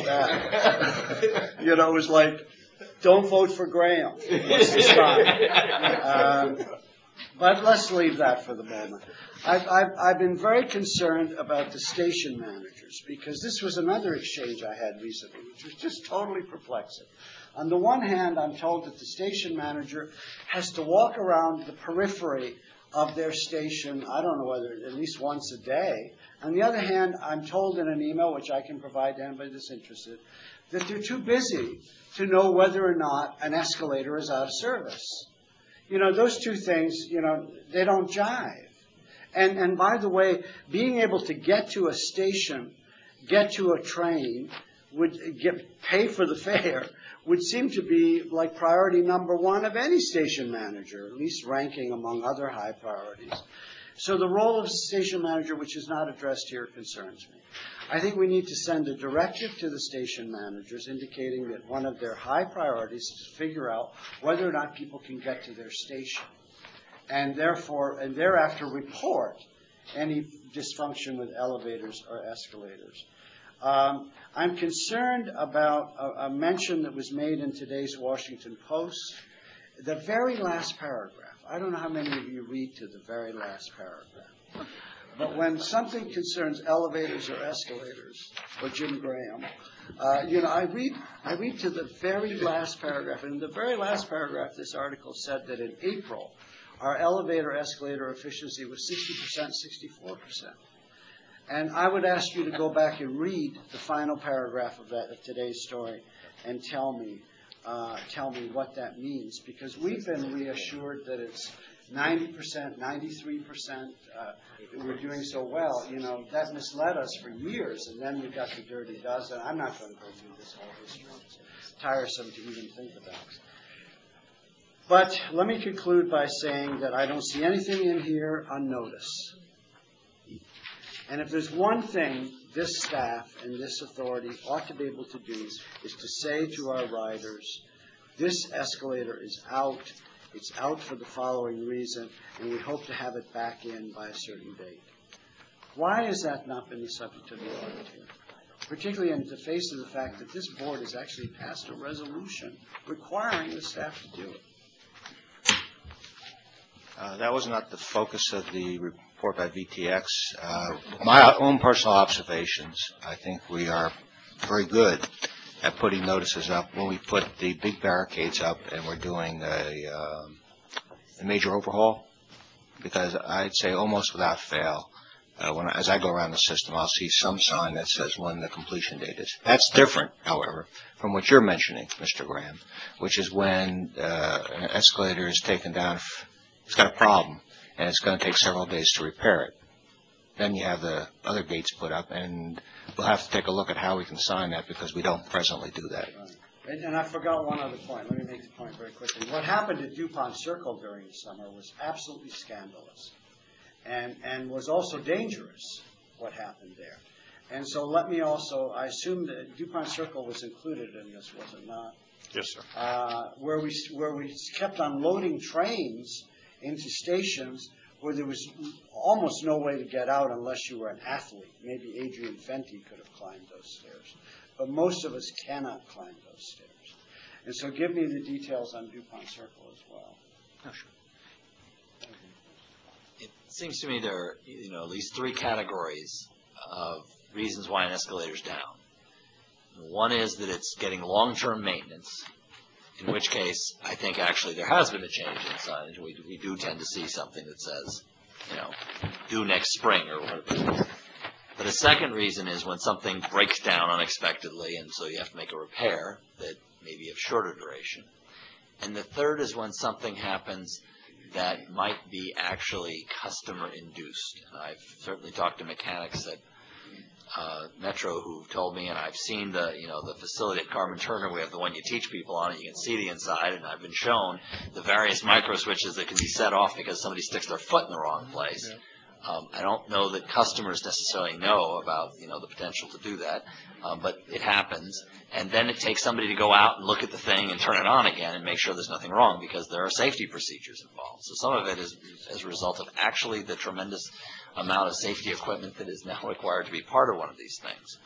that. You know, it was like, don't vote for Graham. What's the sign? Um, but let's leave that for the moment. I've, I've, I've been very concerned about the station managers because this was another exchange I had recently, which was just totally perplexing. On the one hand, I'm told that the station manager has to walk around the periphery of their station, I don't know whether at least once a day. On the other hand, I'm told in an email, which I can provide to anybody that's interested, that they're too busy to know whether or not an escalator is out of service. You know, those two things, you know, they don't jive. And, and by the way, being able to get to a station, get to a train, would get pay for the fare, would seem to be like priority number one of any station manager, at least ranking among other high priorities. So the role of station manager, which is not addressed here, concerns me. I think we need to send a directive to the station managers indicating that one of their high priorities is to figure out whether or not people can get to their station, and therefore, and thereafter report any dysfunction with elevators or escalators. Um, I'm concerned about a, a mention that was made in today's Washington Post, the very last paragraph. I don't know how many of you read to the very last paragraph. But when something concerns elevators or escalators, or Jim Graham, uh, you know, I read, I read to the very last paragraph. And in the very last paragraph, this article said that in April, our elevator escalator efficiency was sixty percent, sixty-four percent. And I would ask you to go back and read the final paragraph of that of today's story and tell me, uh, tell me what that means, because we've been reassured that it's ninety percent, ninety-three percent. Uh, we're doing so well. You know, that misled us for years, and then we got the dirty dozen. I'm not going to go through this whole history. It's tiresome to even think about. But let me conclude by saying that I don't see anything in here on notice. And if there's one thing this staff and this authority ought to be able to do is to say to our riders, this escalator is out. It's out for the following reason, and we hope to have it back in by a certain date. Why has that not been the subject of the audit here? Particularly in the face of the fact that this board has actually passed a resolution requiring the staff to do it. Uh, that was not the focus of the report by V T X. Uh, my own personal observations, I think we are very good at putting notices up when we put the big barricades up and we're doing a, um, a major overhaul, because I'd say almost without fail, uh, when as I go around the system, I'll see some sign that says when the completion date is. That's different, however, from what you're mentioning, Mister Graham, which is when uh, an escalator is taken down. It's got a problem, and it's going to take several days to repair it. Then you have the other gates put up, and we'll have to take a look at how we can sign that, because we don't presently do that. Right. And, and I forgot one other point. Let me make the point very quickly. What happened at DuPont Circle during the summer was absolutely scandalous, and, and was also dangerous, what happened there. And so let me also, I assume that DuPont Circle was included in this, was it not? Yes, sir. Uh, where we where we kept unloading trains into stations where there was almost no way to get out unless you were an athlete. Maybe Adrian Fenty could have climbed those stairs, but most of us cannot climb those stairs. And so give me the details on DuPont Circle as well. Oh, sure. It seems to me there are, you know, at least three categories of reasons why an escalator is down. One is that it's getting long-term maintenance, in which case I think actually there has been a change in signage. We, we do tend to see something that says, you know, due next spring or whatever. But a second reason is when something breaks down unexpectedly, and so you have to make a repair that may be of shorter duration. And the third is when something happens that might be actually customer-induced. And I've certainly talked to mechanics at Uh, Metro who told me, and I've seen the, you know, the facility at Carmen Turner. We have the one you teach people on, and you can see the inside, and I've been shown the various micro switches that can be set off because somebody sticks their foot in the wrong place. Um, I don't know that customers necessarily know about, you know, the potential to do that, um, but it happens. And then it takes somebody to go out and look at the thing and turn it on again and make sure there's nothing wrong, because there are safety procedures involved. So some of it is as a result of actually the tremendous amount of safety equipment that is now required to be part of one of these things.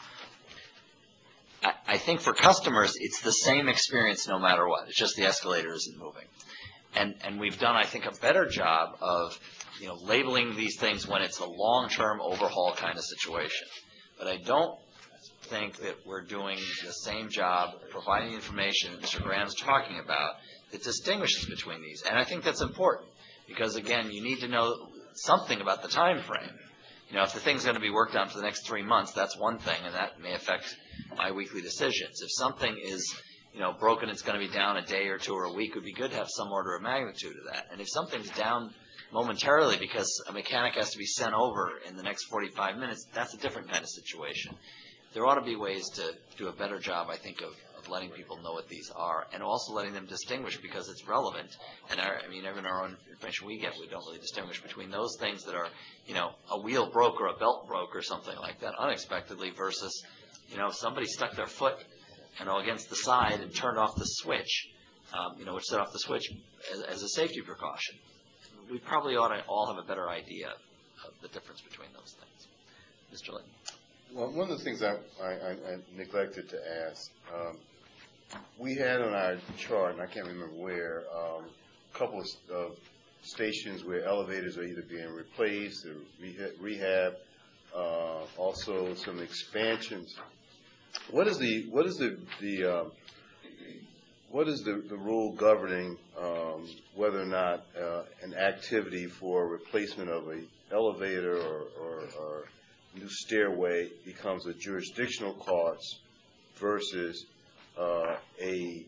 I, I think for customers, it's the same experience no matter what. It's just the escalator isn't moving. And, and we've done, I think, a better job of, you know, labeling these things when it's a long-term overhaul kind of situation. But I don't think that we're doing the same job providing information that Mister Graham's talking about that distinguishes between these. And I think that's important because, again, you need to know something about the time frame. You know, if the thing's going to be worked on for the next three months, that's one thing, and that may affect my weekly decisions. If something is, you know, broken, it's going to be down a day or two or a week, it would be good to have some order of magnitude of that. And if something's down momentarily because a mechanic has to be sent over in the next forty-five minutes, that's a different kind of situation. There ought to be ways to do a better job, I think, of, of letting people know what these are, and also letting them distinguish because it's relevant. And our, I mean, even our own information we get, we don't really distinguish between those things that are, you know, a wheel broke or a belt broke or something like that unexpectedly versus, you know, somebody stuck their foot, you know, against the side and turned off the switch, um, you know, which set off the switch as, as a safety precaution. We probably ought to all have a better idea of the difference between those things. Mister Litton. Well, one of the things I, I, I neglected to ask, um, we had on our chart, and I can't remember where, um, a couple of uh, stations where elevators are either being replaced or rehab, rehab uh, also some expansions. What is the what is the the um, what is the, the rule governing um, whether or not uh, an activity for replacement of a elevator or, or, or new stairway becomes a jurisdictional cost versus uh, a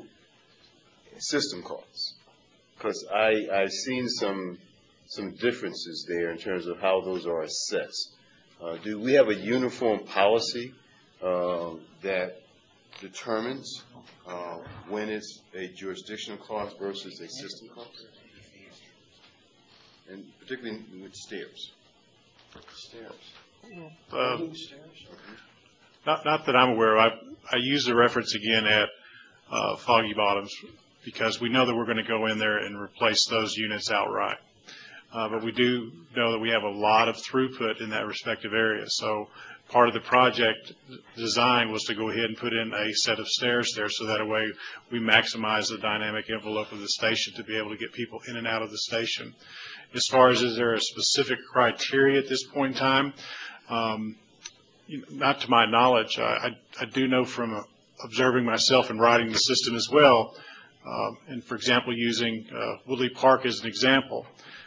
system cost? Because I I've seen some some differences there in terms of how those are assessed. Uh, do we have a uniform policy uh, that determines uh, when it's a jurisdictional cost versus a system cost? And particularly with stairs. Stairs. Uh, Not, not that I'm aware of. I, I use the reference again at uh, Foggy Bottoms because we know that we're going to go in there and replace those units outright. Uh, but we do know that we have a lot of throughput in that respective area. So part of the project design was to go ahead and put in a set of stairs there so that way we maximize the dynamic envelope of the station to be able to get people in and out of the station. As far as is there a specific criteria at this point in time, um, not to my knowledge. I, I, I do know from uh, observing myself and riding the system as well, uh, and for example using uh, Woodley Park as an example,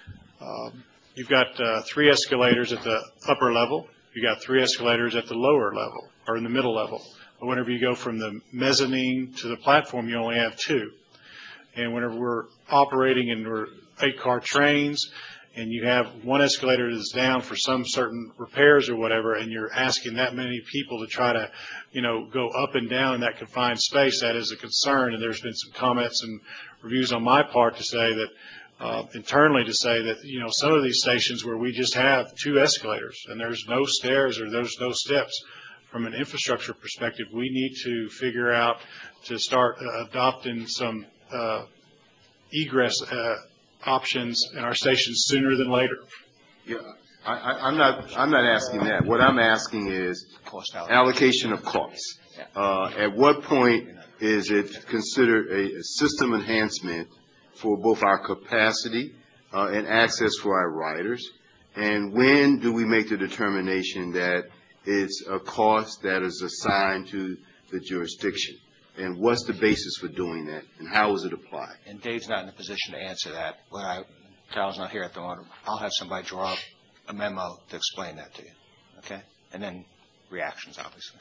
um, you've got uh, three escalators at the upper level, you've got three escalators at the lower level, or in the middle level. But whenever you go from the mezzanine to the platform, you only have two. And whenever we're operating in we're eight-car trains, and you have one escalator that's down for some certain repairs or whatever, and you're asking that many people to try to, you know, go up and down in that confined space, that is a concern. And there's been some comments and reviews on my part to say that, uh, internally to say that, you know, some of these stations where we just have two escalators and there's no stairs or there's no steps, from an infrastructure perspective, we need to figure out to start uh, adopting some uh, egress uh, options in our stations sooner than later. Yeah, I, I, I'm not. I'm not asking that. What I'm asking is allocation of costs. Uh, at what point is it considered a, a system enhancement for both our capacity uh, and access for our riders? And when do we make the determination that it's a cost that is assigned to the jurisdiction? And what's the basis for doing that? And how is it applied? And Dave's not in a position to answer that. When I, Carol's not here at the moment, I'll have somebody draw up a memo to explain that to you. Okay? And then reactions, obviously.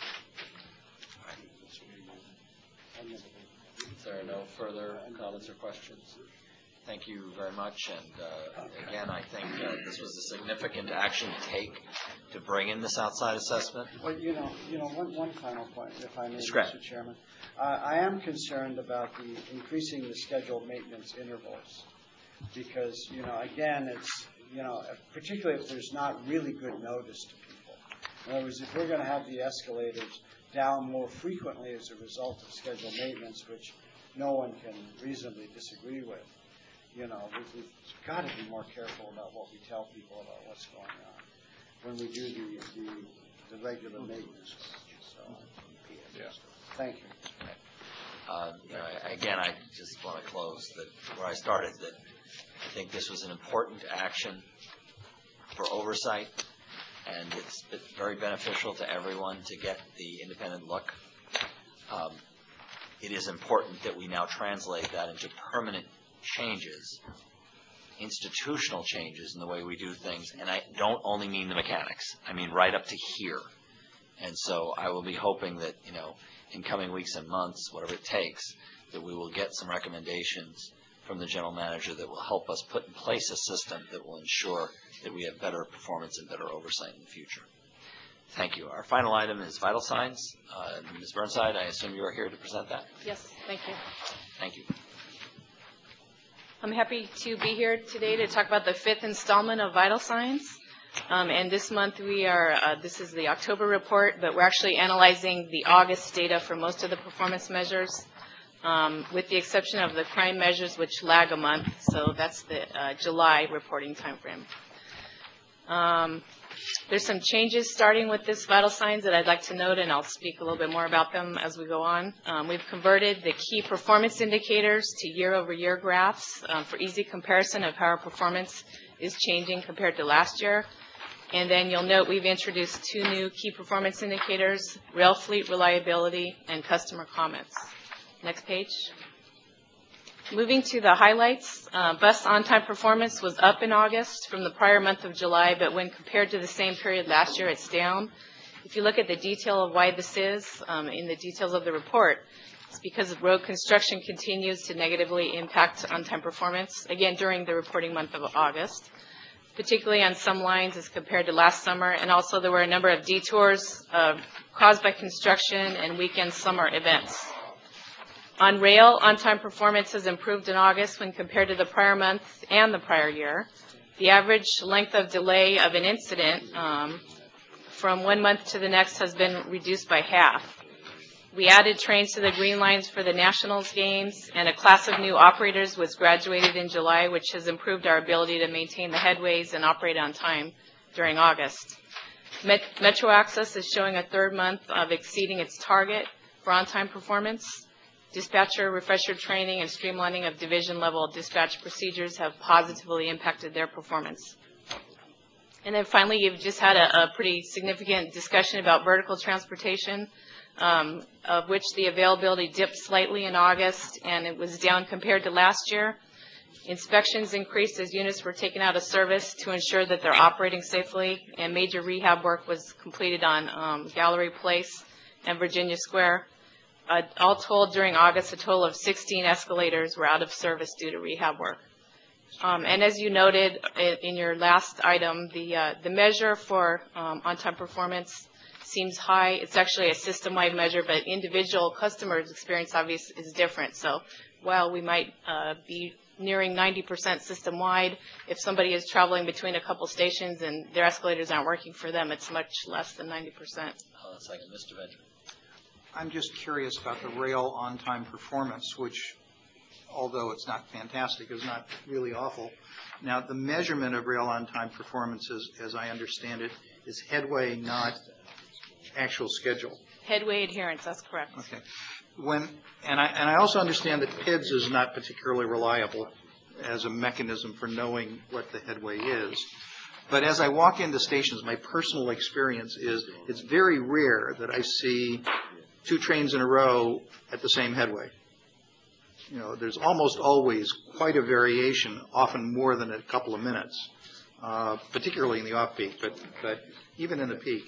If there are no further comments or questions, thank you very much. And uh, again, I think uh, this was a significant action to take to bring in this outside assessment. Well, you know, you know, one, one final point, if I may, Mister Graham. Mister Chairman. Uh, I am concerned about the increasing the scheduled maintenance intervals because, you know, again, it's, you know, particularly if there's not really good notice to people. In other words, if we're going to have the escalators down more frequently as a result of scheduled maintenance, which no one can reasonably disagree with, you know, we've, we've got to be more careful about what we tell people about what's going on when we do the, the, the regular maintenance. So, Yeah. thank you. Uh, you know, I- again, I just want to close that where I started, that I think this was an important action for oversight, and it's been very beneficial to everyone to get the independent look. Um, it is important that we now translate that into permanent changes, institutional changes in the way we do things, and I don't only mean the mechanics. I mean right up to here. And so I will be hoping that, you know, in coming weeks and months, whatever it takes, that we will get some recommendations from the general manager that will help us put in place a system that will ensure that we have better performance and better oversight in the future. Thank you. Our final item is vital signs. Uh, Miz Burnside, I assume you are here to present that. Yes, thank you. Thank you. I'm happy to be here today to talk about the fifth installment of Vital Signs. Um, and this month we are, uh, this is the October report, but we're actually analyzing the August data for most of the performance measures, um, with the exception of the crime measures, which lag a month. So that's the uh, July reporting timeframe. Um, there's some changes starting with this Vital Signs that I'd like to note, and I'll speak a little bit more about them as we go on. Um, we've converted the key performance indicators to year-over-year graphs um, for easy comparison of how our performance is changing compared to last year. And then you'll note we've introduced two new key performance indicators, rail fleet reliability and customer comments. Next page. Moving to the highlights, uh, bus on-time performance was up in August from the prior month of July, but when compared to the same period last year, it's down. If you look at the detail of why this is, um, in the details of the report, it's because road construction continues to negatively impact on-time performance, again, during the reporting month of August, particularly on some lines as compared to last summer. And also there were a number of detours uh, caused by construction and weekend summer events. On rail, on-time performance has improved in August when compared to the prior month and the prior year. The average length of delay of an incident um, from one month to the next has been reduced by half. We added trains to the green lines for the Nationals games, and a class of new operators was graduated in July, which has improved our ability to maintain the headways and operate on time during August. Met- Metro Access is showing a third month of exceeding its target for on-time performance. Dispatcher refresher training and streamlining of division-level dispatch procedures have positively impacted their performance. And then finally, you've just had a, a pretty significant discussion about vertical transportation, um, of which the availability dipped slightly in August, and it was down compared to last year. Inspections increased as units were taken out of service to ensure that they're operating safely, and major rehab work was completed on um, Gallery Place and Virginia Square. Uh, all told, during August, a total of sixteen escalators were out of service due to rehab work. Um, and as you noted in, in your last item, the uh, the measure for um, on-time performance seems high. It's actually a system-wide measure, but individual customers' experience obviously is different. So while we might uh, be nearing ninety percent system-wide, if somebody is traveling between a couple stations and their escalators aren't working for them, it's much less than ninety percent. Hold on a second. Mister Benjamin. I'm just curious about the rail on-time performance, which, although it's not fantastic, is not really awful. Now, the measurement of rail on-time performance, is, as I understand it, is headway, not actual schedule. Headway adherence, that's correct. Okay. When, and I, and I also understand that P I D S is not particularly reliable as a mechanism for knowing what the headway is. But as I walk into stations, my personal experience is it's very rare that I see two trains in a row at the same headway. You know, there's almost always quite a variation, often more than a couple of minutes, uh, particularly in the off-peak, but, but even in the peak.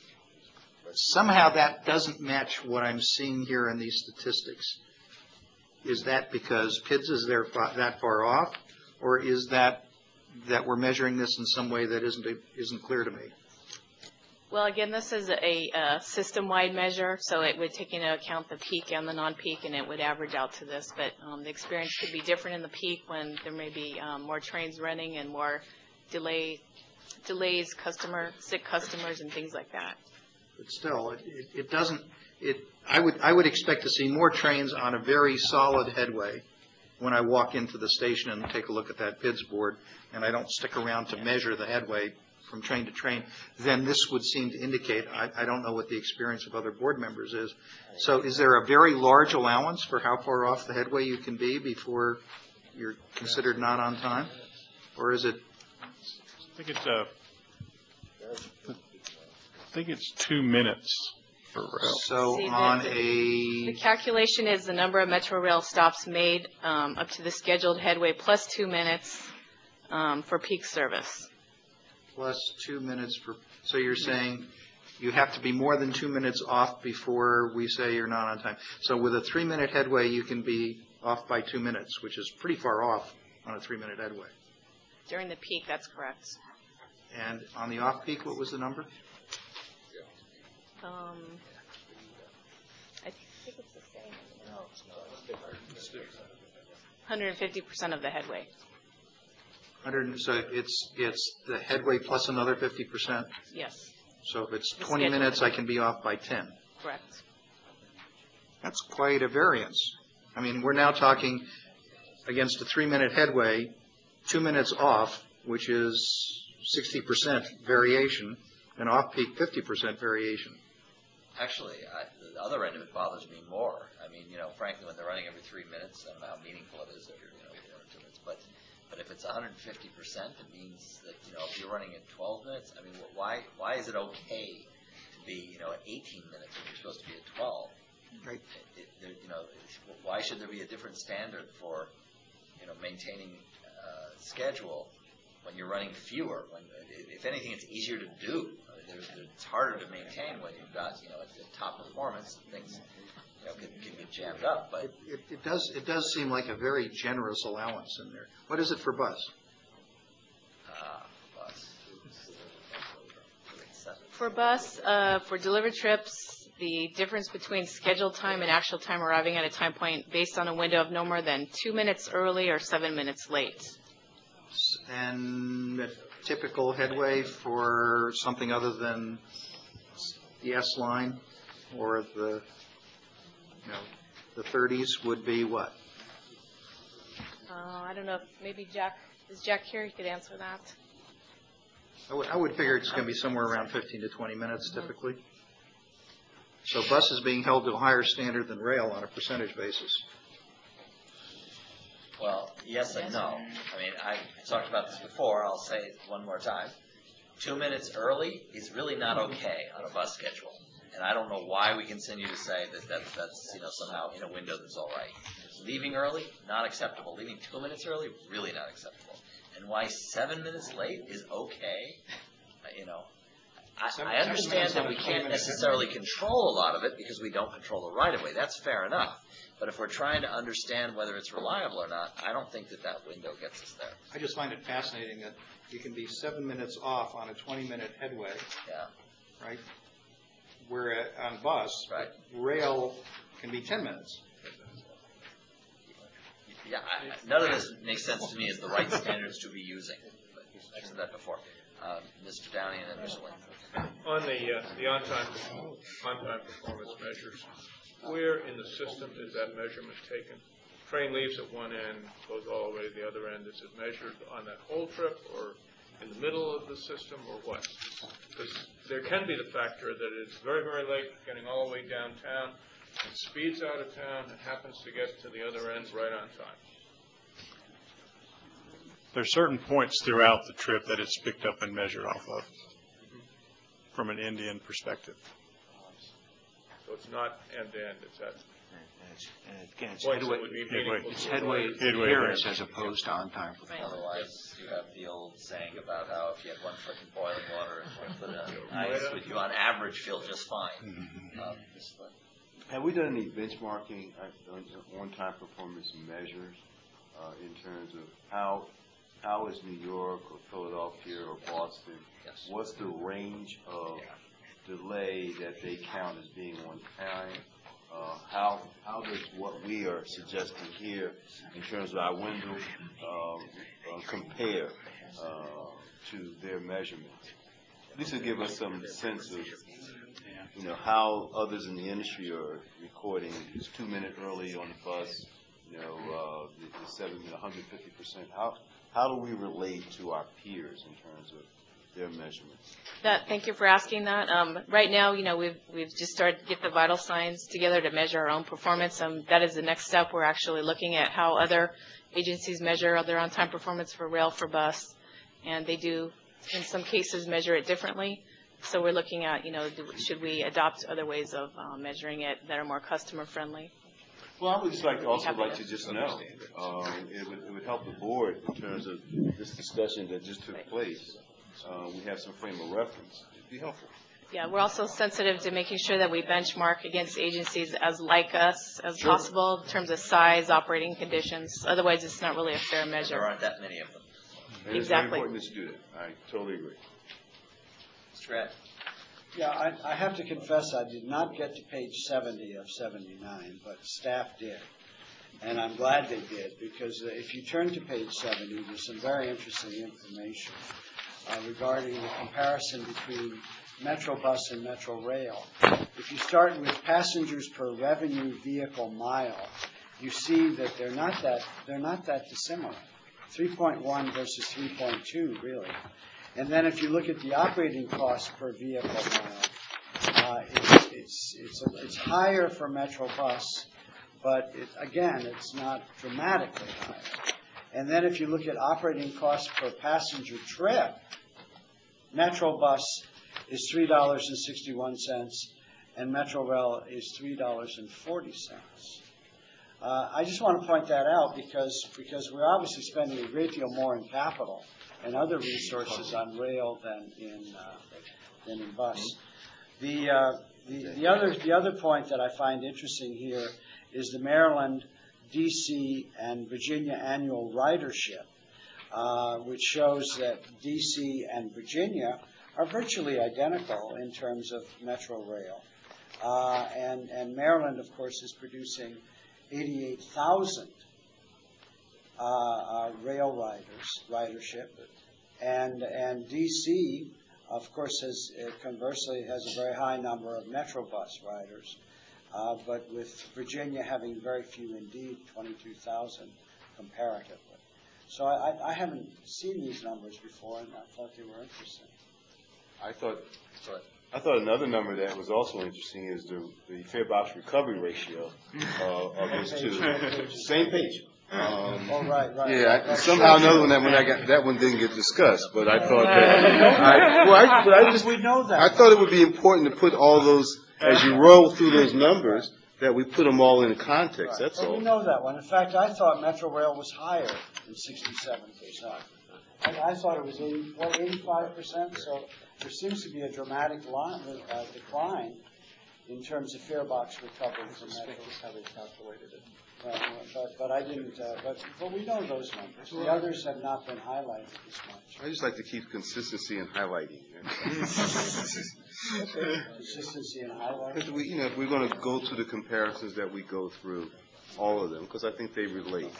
Somehow that doesn't match what I'm seeing here in these statistics. Is that because P I D S is there fa- that far off, or is that that we're measuring this in some way that isn't isn't clear to me? Well, again, this is a, a system-wide measure, so it would take into account the peak and the non-peak, and it would average out to this. But um, the experience could be different in the peak when there may be um, more trains running and more delay, delays customer, sick customers and things like that. But still, it, it- it doesn't, it, I would, I would expect to see more trains on a very solid headway when I walk into the station and take a look at that bids board, and I don't stick around to measure the headway from train to train, then this would seem to indicate, I, I don't know what the experience of other board members is. So is there a very large allowance for how far off the headway you can be before you're considered not on time? Or is it, I think it's, uh, I think it's two minutes for rail. so See, the- on The a, calculation is the number of Metro Rail stops made um, up to the scheduled headway plus two minutes um, for peak service. plus two minutes for, so you're saying you have to be more than two minutes off before we say you're not on time. So with a three-minute headway, you can be off by two minutes, which is pretty far off on a three-minute headway. During the peak, that's correct. And on the off-peak, what was the number? Um, I think it's the same. No. one hundred fifty percent of the headway. one hundred, so it's, it's the headway plus another fifty percent? Yes, So if it's The twenty schedule. minutes, I can be off by ten. correct. That's quite a variance. I mean, we're now talking against a three-minute headway, two minutes off, which is sixty percent variation, and off-peak fifty percent variation. Actually, I, the other end of it bothers me more. I mean, you know, frankly, when they're running every three minutes, I don't know how meaningful it is every, you know, one or two minutes, but, but if it's one hundred fifty percent, it means that, you know, if you're running at twelve minutes, I mean, wh- why, why is it okay to be, you know, at eighteen minutes when you're supposed to be at twelve? Right. It, it, there- you know, it's- why should there be a different standard for, you know, maintaining, uh, schedule when you're running fewer? When, if anything, it's easier to do. I mean, there's, it's harder to maintain when you've got, you know, at the top performance, things, you know, can, can get jammed up, but. It, it, it does, it does seem like a very generous allowance in there. What is it for bus? Uh, bus. For bus, uh, for delivered trips, the difference between scheduled time and actual time arriving at a time point based on a window of no more than two minutes early or seven minutes late. And a typical headway for something other than the S line or the, you know, the thirties would be what? Uh, I don't know, if maybe Jack, is Jack here? He could answer that. I would, I would figure it's going to be somewhere around fifteen to twenty minutes typically. So bus is being held to a higher standard than rail on a percentage basis. Well, yes and no. I mean, I talked about this before, I'll say it one more time. Two minutes early is really not okay on a bus schedule. And I don't know why we continue to say that that's, that's, you know, somehow in a window that's all right. Leaving early, not acceptable. Leaving two minutes early, really not acceptable. And why seven minutes late is okay, uh, you know. I, I understand that we can't necessarily control a lot of it because we don't control the right-of-way. That's fair enough. But if we're trying to understand whether it's reliable or not, I don't think that that window gets us there. I just find it fascinating that you can be seven minutes off on a twenty-minute headway, Yeah, right? Where uh, on bus, right. rail can be ten minutes. Yeah, I, I- none of this makes sense to me as the right standards to be using. But I've said that before. Um, Mister Downey and then Mister Lynn. On the, uh, the on-time, on-time performance measures, where in the system is that measurement taken? Train leaves at one end, goes all the way to the other end. Is it measured on that whole trip or in the middle of the system or what? Because there can be the factor that it's very, very late, getting all the way downtown, and speeds out of town and happens to get to the other end right on time. There's certain points throughout the trip that it's picked up and measured off of, from an end-to-end perspective. So it's not end-to-end, it's at And again, it's points that headway, would be Headway. meaningful. it's to headway riders. Headway, adherence right. as opposed to on-time performance. Otherwise, you have the old saying about how if you had one foot in boiling water and one foot in ice, would you on average feel just fine? Um, Mister Lynn. Have we done any benchmarking uh, on on-time performance measures uh, in terms of how, how is New York or Philadelphia or Boston? Yes. What's the range of delay that they count as being on time? Uh, how, how does what we are suggesting here in terms of our window um, uh, compare uh, to their measurement. This will give us some sense of, you know, how others in the industry are recording. It's two minutes early on the bus, you know, uh, the, the seven, one hundred fifty percent. How, how do we relate to our peers in terms of their measurements? That, thank you for asking that. Um, right now, you know, we've, we've just started to get the vital signs together to measure our own performance. Um, that is the next step. We're actually looking at how other agencies measure their on-time performance for rail, for bus, and they do, in some cases, measure it differently. So we're looking at, you know, do, should we adopt other ways of uh, measuring it that are more customer-friendly? Well, I would just like to also like to just know, um, it would, it would help the board in terms of this discussion that just took place. Uh, we have some frame of reference. It'd be helpful. Yeah, we're also sensitive to making sure that we benchmark against agencies as like us as Sure. possible in terms of size, operating conditions. Otherwise, it's not really a fair measure. There aren't that many of them. And it's Exactly. very important to do that. I totally agree. Mister Ed? Yeah, I, I have to confess, I did not get to page seventy of seventy-nine, but staff did. And I'm glad they did, because if you turn to page seventy, there's some very interesting information uh, regarding the comparison between Metrobus and Metro Rail. If you start with passengers per revenue vehicle mile, you see that they're not that, they're not that dissimilar. three point one versus three point two, really. And then if you look at the operating cost per vehicle mile, uh, it's, it's, it's, it's higher for Metrobus, but it, again, it's not dramatically higher. And then if you look at operating costs per passenger trip, Metrobus is three dollars and sixty-one cents, and Metro Rail is three dollars and forty cents. Uh, I just want to point that out because, because we're obviously spending a great deal more in capital and other resources on rail than in uh, than in bus. The, uh, the the other the other point that I find interesting here is the Maryland, D C, and Virginia annual ridership, uh, which shows that D C and Virginia are virtually identical in terms of Metro Rail, uh, and and Maryland, of course, is producing eighty-eight thousand uh, uh, rail riders ridership, and and D C, of course, has uh, conversely has a very high number of Metrobus riders, uh, but with Virginia having very few indeed, twenty-two thousand comparatively. So I, I haven't seen these numbers before, and I thought they were interesting. I thought, I thought another number that was also interesting is the, the fare box recovery ratio uh, of those two. Same page. Um, Oh, right, right. Yeah, right, I, right. somehow another one that when I got that one didn't get discussed, but I thought that I, well, I, but I just We know that. I thought it would be important to put all those as you roll through those numbers that we put them all in context. That's Well, all. we know that one. In fact, I thought Metro Rail was higher than sixty-seven percent. I, I thought it was eighty, what, eighty-five percent, so there seems to be a dramatic line, uh, decline in terms of fare box recovery from Metro. How they calculated it. Uh, but, but I didn't, uh, but, but we know those numbers. The others have not been highlighted as much. I just like to keep consistency and highlighting. Consistency and highlighting. Because we, you know, if we're going to go through the comparisons that we go through, all of them, because I think they relate.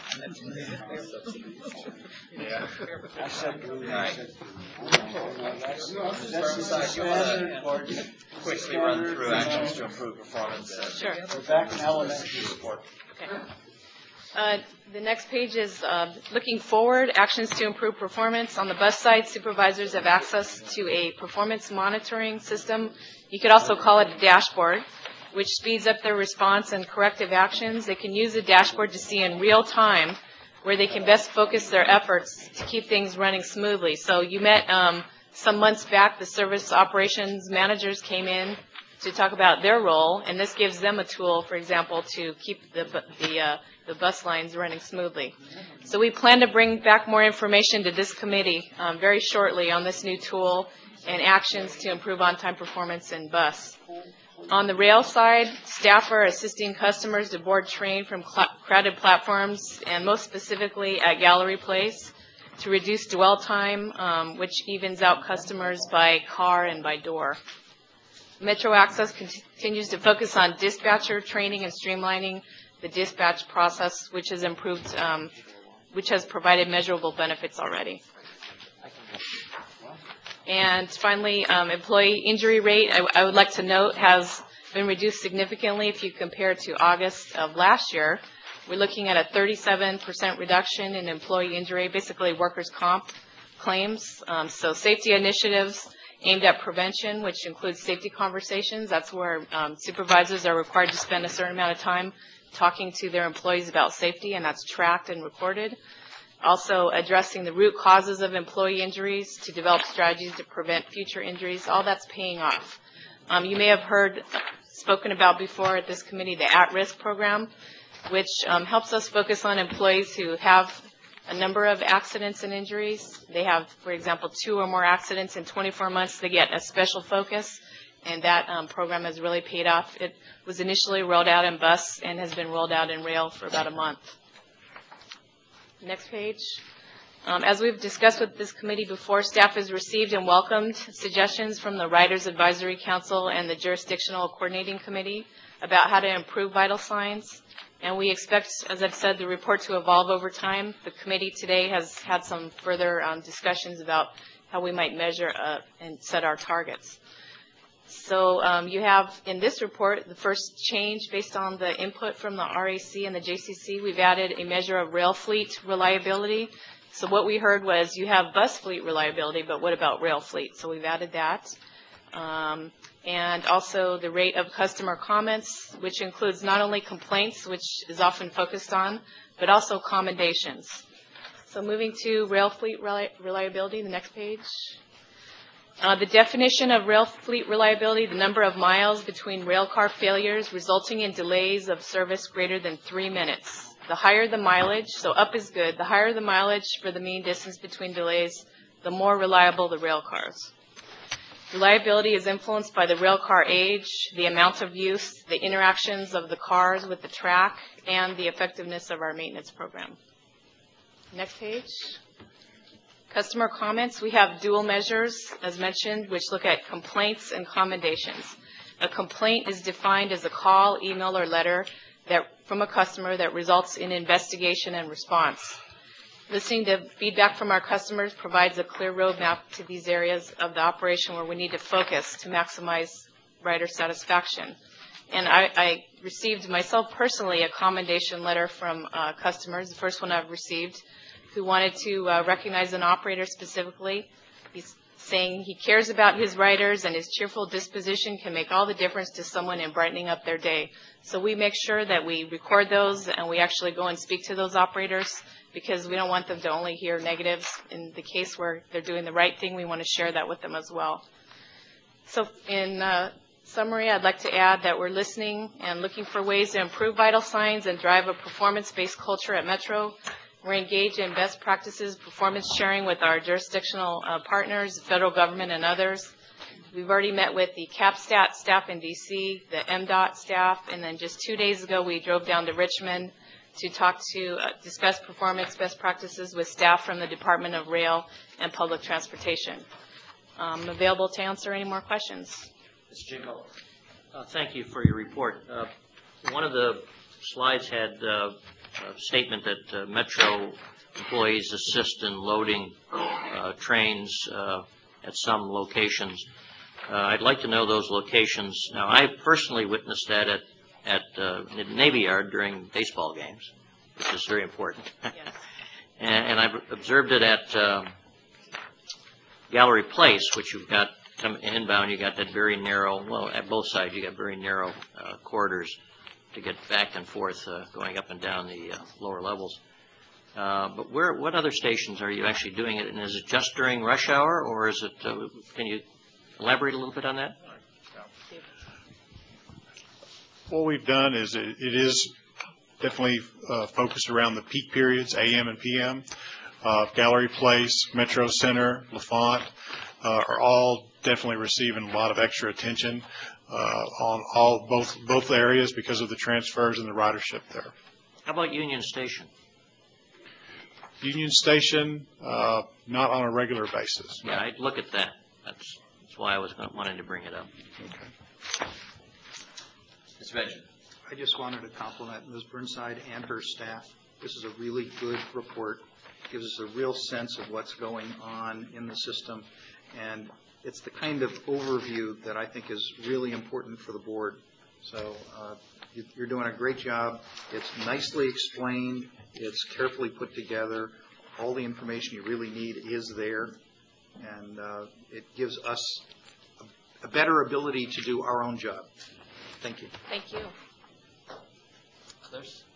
Yeah. I said blue, I said blue. That's, No, I'm just that's trying to the decide. You wanna standard for- Quickly run standard, through uh, actions to improve performance. uh, Sure. We're back in elementary Support. Okay. Uh, The next page is uh, looking forward, actions to improve performance. On the bus side, supervisors have access to a performance monitoring system. You could also call it a dashboard, which speeds up their response and corrective actions. They can use the dashboard to see in real time where they can best focus their efforts to keep things running smoothly. So you met um, some months back, the service operations managers came in to talk about their role, and this gives them a tool, for example, to keep the bu- the uh, the bus lines running smoothly. So we plan to bring back more information to this committee um, very shortly on this new tool and actions to improve on-time performance in bus. On the rail side, staff are assisting customers to board train from cl- crowded platforms, and most specifically at Gallery Place, to reduce dwell time, um, which evens out customers by car and by door. Metro Access continues to focus on dispatcher training and streamlining the dispatch process, which has improved, um, which has provided measurable benefits already. And finally, um, employee injury rate, I, I would like to note, has been reduced significantly if you compare to August of last year. We're looking at a thirty-seven percent reduction in employee injury, basically workers' comp claims. Um, so safety initiatives aimed at prevention, which includes safety conversations. That's where um, supervisors are required to spend a certain amount of time talking to their employees about safety, and that's tracked and recorded. Also addressing the root causes of employee injuries to develop strategies to prevent future injuries. All that's paying off. Um, you may have heard spoken about before at this committee the at-risk program, which um, helps us focus on employees who have a number of accidents and injuries. They have, for example, two or more accidents in twenty-four months. They get a special focus, and that um, program has really paid off. It was initially rolled out in bus and has been rolled out in rail for about a month. Next page. Um, as we've discussed with this committee before, staff has received and welcomed suggestions from the Riders Advisory Council and the Jurisdictional Coordinating Committee about how to improve vital signs. And we expect, as I've said, the report to evolve over time. The committee today has had some further um, discussions about how we might measure uh, and set our targets. So um, you have in this report the first change based on the input from the R A C and the J C C. We've added a measure of rail fleet reliability. So what we heard was you have bus fleet reliability, but what about rail fleet? So we've added that. Um, and also the rate of customer comments, which includes not only complaints, which is often focused on, but also commendations. So moving to rail fleet reli reliability, the next page. Uh, the definition of rail fleet reliability, the number of miles between rail car failures resulting in delays of service greater than three minutes. The higher the mileage, so up is good, the higher the mileage for the mean distance between delays, the more reliable the rail cars. Reliability is influenced by the rail car age, the amount of use, the interactions of the cars with the track, and the effectiveness of our maintenance program. Next page. Customer comments, we have dual measures, as mentioned, which look at complaints and commendations. A complaint is defined as a call, email, or letter that, from a customer that results in investigation and response. Listening to feedback from our customers provides a clear roadmap to these areas of the operation where we need to focus to maximize rider satisfaction. And I, I received myself personally a commendation letter from uh, customers, the first one I've received, who wanted to uh, recognize an operator specifically. He's saying he cares about his riders and his cheerful disposition can make all the difference to someone in brightening up their day. So we make sure that we record those and we actually go and speak to those operators because we don't want them to only hear negatives. In the case where they're doing the right thing, we want to share that with them as well. So in uh, summary, I'd like to add that we're listening and looking for ways to improve vital signs and drive a performance-based culture at Metro. We're engaged in best practices, performance sharing with our jurisdictional uh, partners, the federal government, and others. We've already met with the CAPSTAT staff in D C, the M DOT staff, and then just two days ago we drove down to Richmond to talk to uh, discuss performance best practices with staff from the Department of Rail and Public Transportation. I'm available to answer any more questions. Mister Jinko, uh, thank you for your report. Uh, one of the slides had uh, a statement that uh, Metro employees assist in loading uh, trains uh, at some locations. Uh, I'd like to know those locations. Now, I personally witnessed that at, at uh, Navy Yard during baseball games, which is very important. Yes. and, and I've observed it at um, Gallery Place, which you've got come inbound. You got that very narrow, well, at both sides, you got very narrow uh, corridors to get back and forth, uh, going up and down the uh, lower levels. Uh, but where, what other stations are you actually doing it? And is it just during rush hour, or is it? Uh, can you elaborate a little bit on that? What we've done is it, it is definitely uh, focused around the peak periods, A M and P M. Uh, Gallery Place, Metro Center, L'Enfant uh, are all definitely receiving a lot of extra attention uh, on all both both areas because of the transfers and the ridership there. How about Union Station? Union Station, uh, not on a regular basis. Yeah, I'd look at that. That's that's why I was wanting to bring it up. Okay. Mister Benjamin. I just wanted to compliment Miz Burnside and her staff. This is a really good report. Gives us a real sense of what's going on in the system. And it's the kind of overview that I think is really important for the board. So uh, you- you're doing a great job. It's nicely explained. It's carefully put together. All the information you really need is there. And uh, it gives us a- a better ability to do our own job. Thank you. Thank you. Others?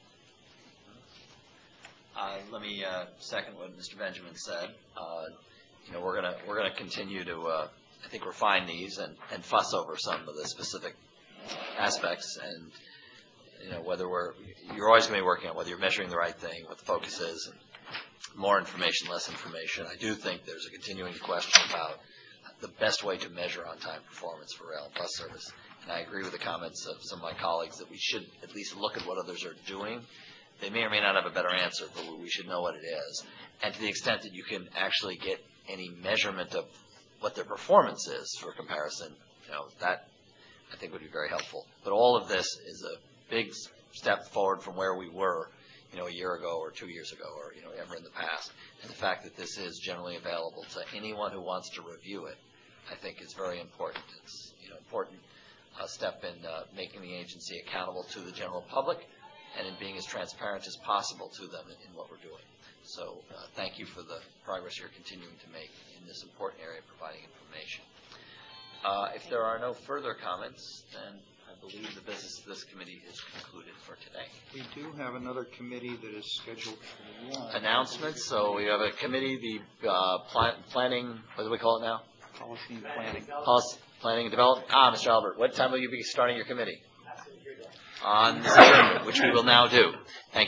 Uh, Let me uh, second what Mister Benjamin said. Uh, You know, we're gonna, we're gonna continue to, uh, I think, refine these and, and fuss over some of the specific aspects, and, you know, whether we're, you're always gonna be working on whether you're measuring the right thing, what the focus is, and more information, less information. I do think there's a continuing question about the best way to measure on-time performance for rail and bus service. And I agree with the comments of some of my colleagues that we should at least look at what others are doing. They may or may not have a better answer, but we should know what it is. And to the extent that you can actually get any measurement of what their performance is for comparison, you know, that I think would be very helpful. But all of this is a big s- step forward from where we were, you know, a year ago or two years ago or, you know, ever in the past. And the fact that this is generally available to anyone who wants to review it, I think is very important. It's, you know, important uh, step in uh, making the agency accountable to the general public and in being as transparent as possible to them in, in what we're doing. So uh, thank you for the progress you're continuing to make in this important area of providing information. Uh, If there are no further comments, then I believe the business of this committee is concluded for today. We do have another committee that is scheduled for one. Announcements, so we have a committee, the uh, pla- planning, what do we call it now? Policy and planning. Policy, Planning and Development. Ah, Mister Albert, what time will you be starting your committee? On the second, which we will now do. Thank you.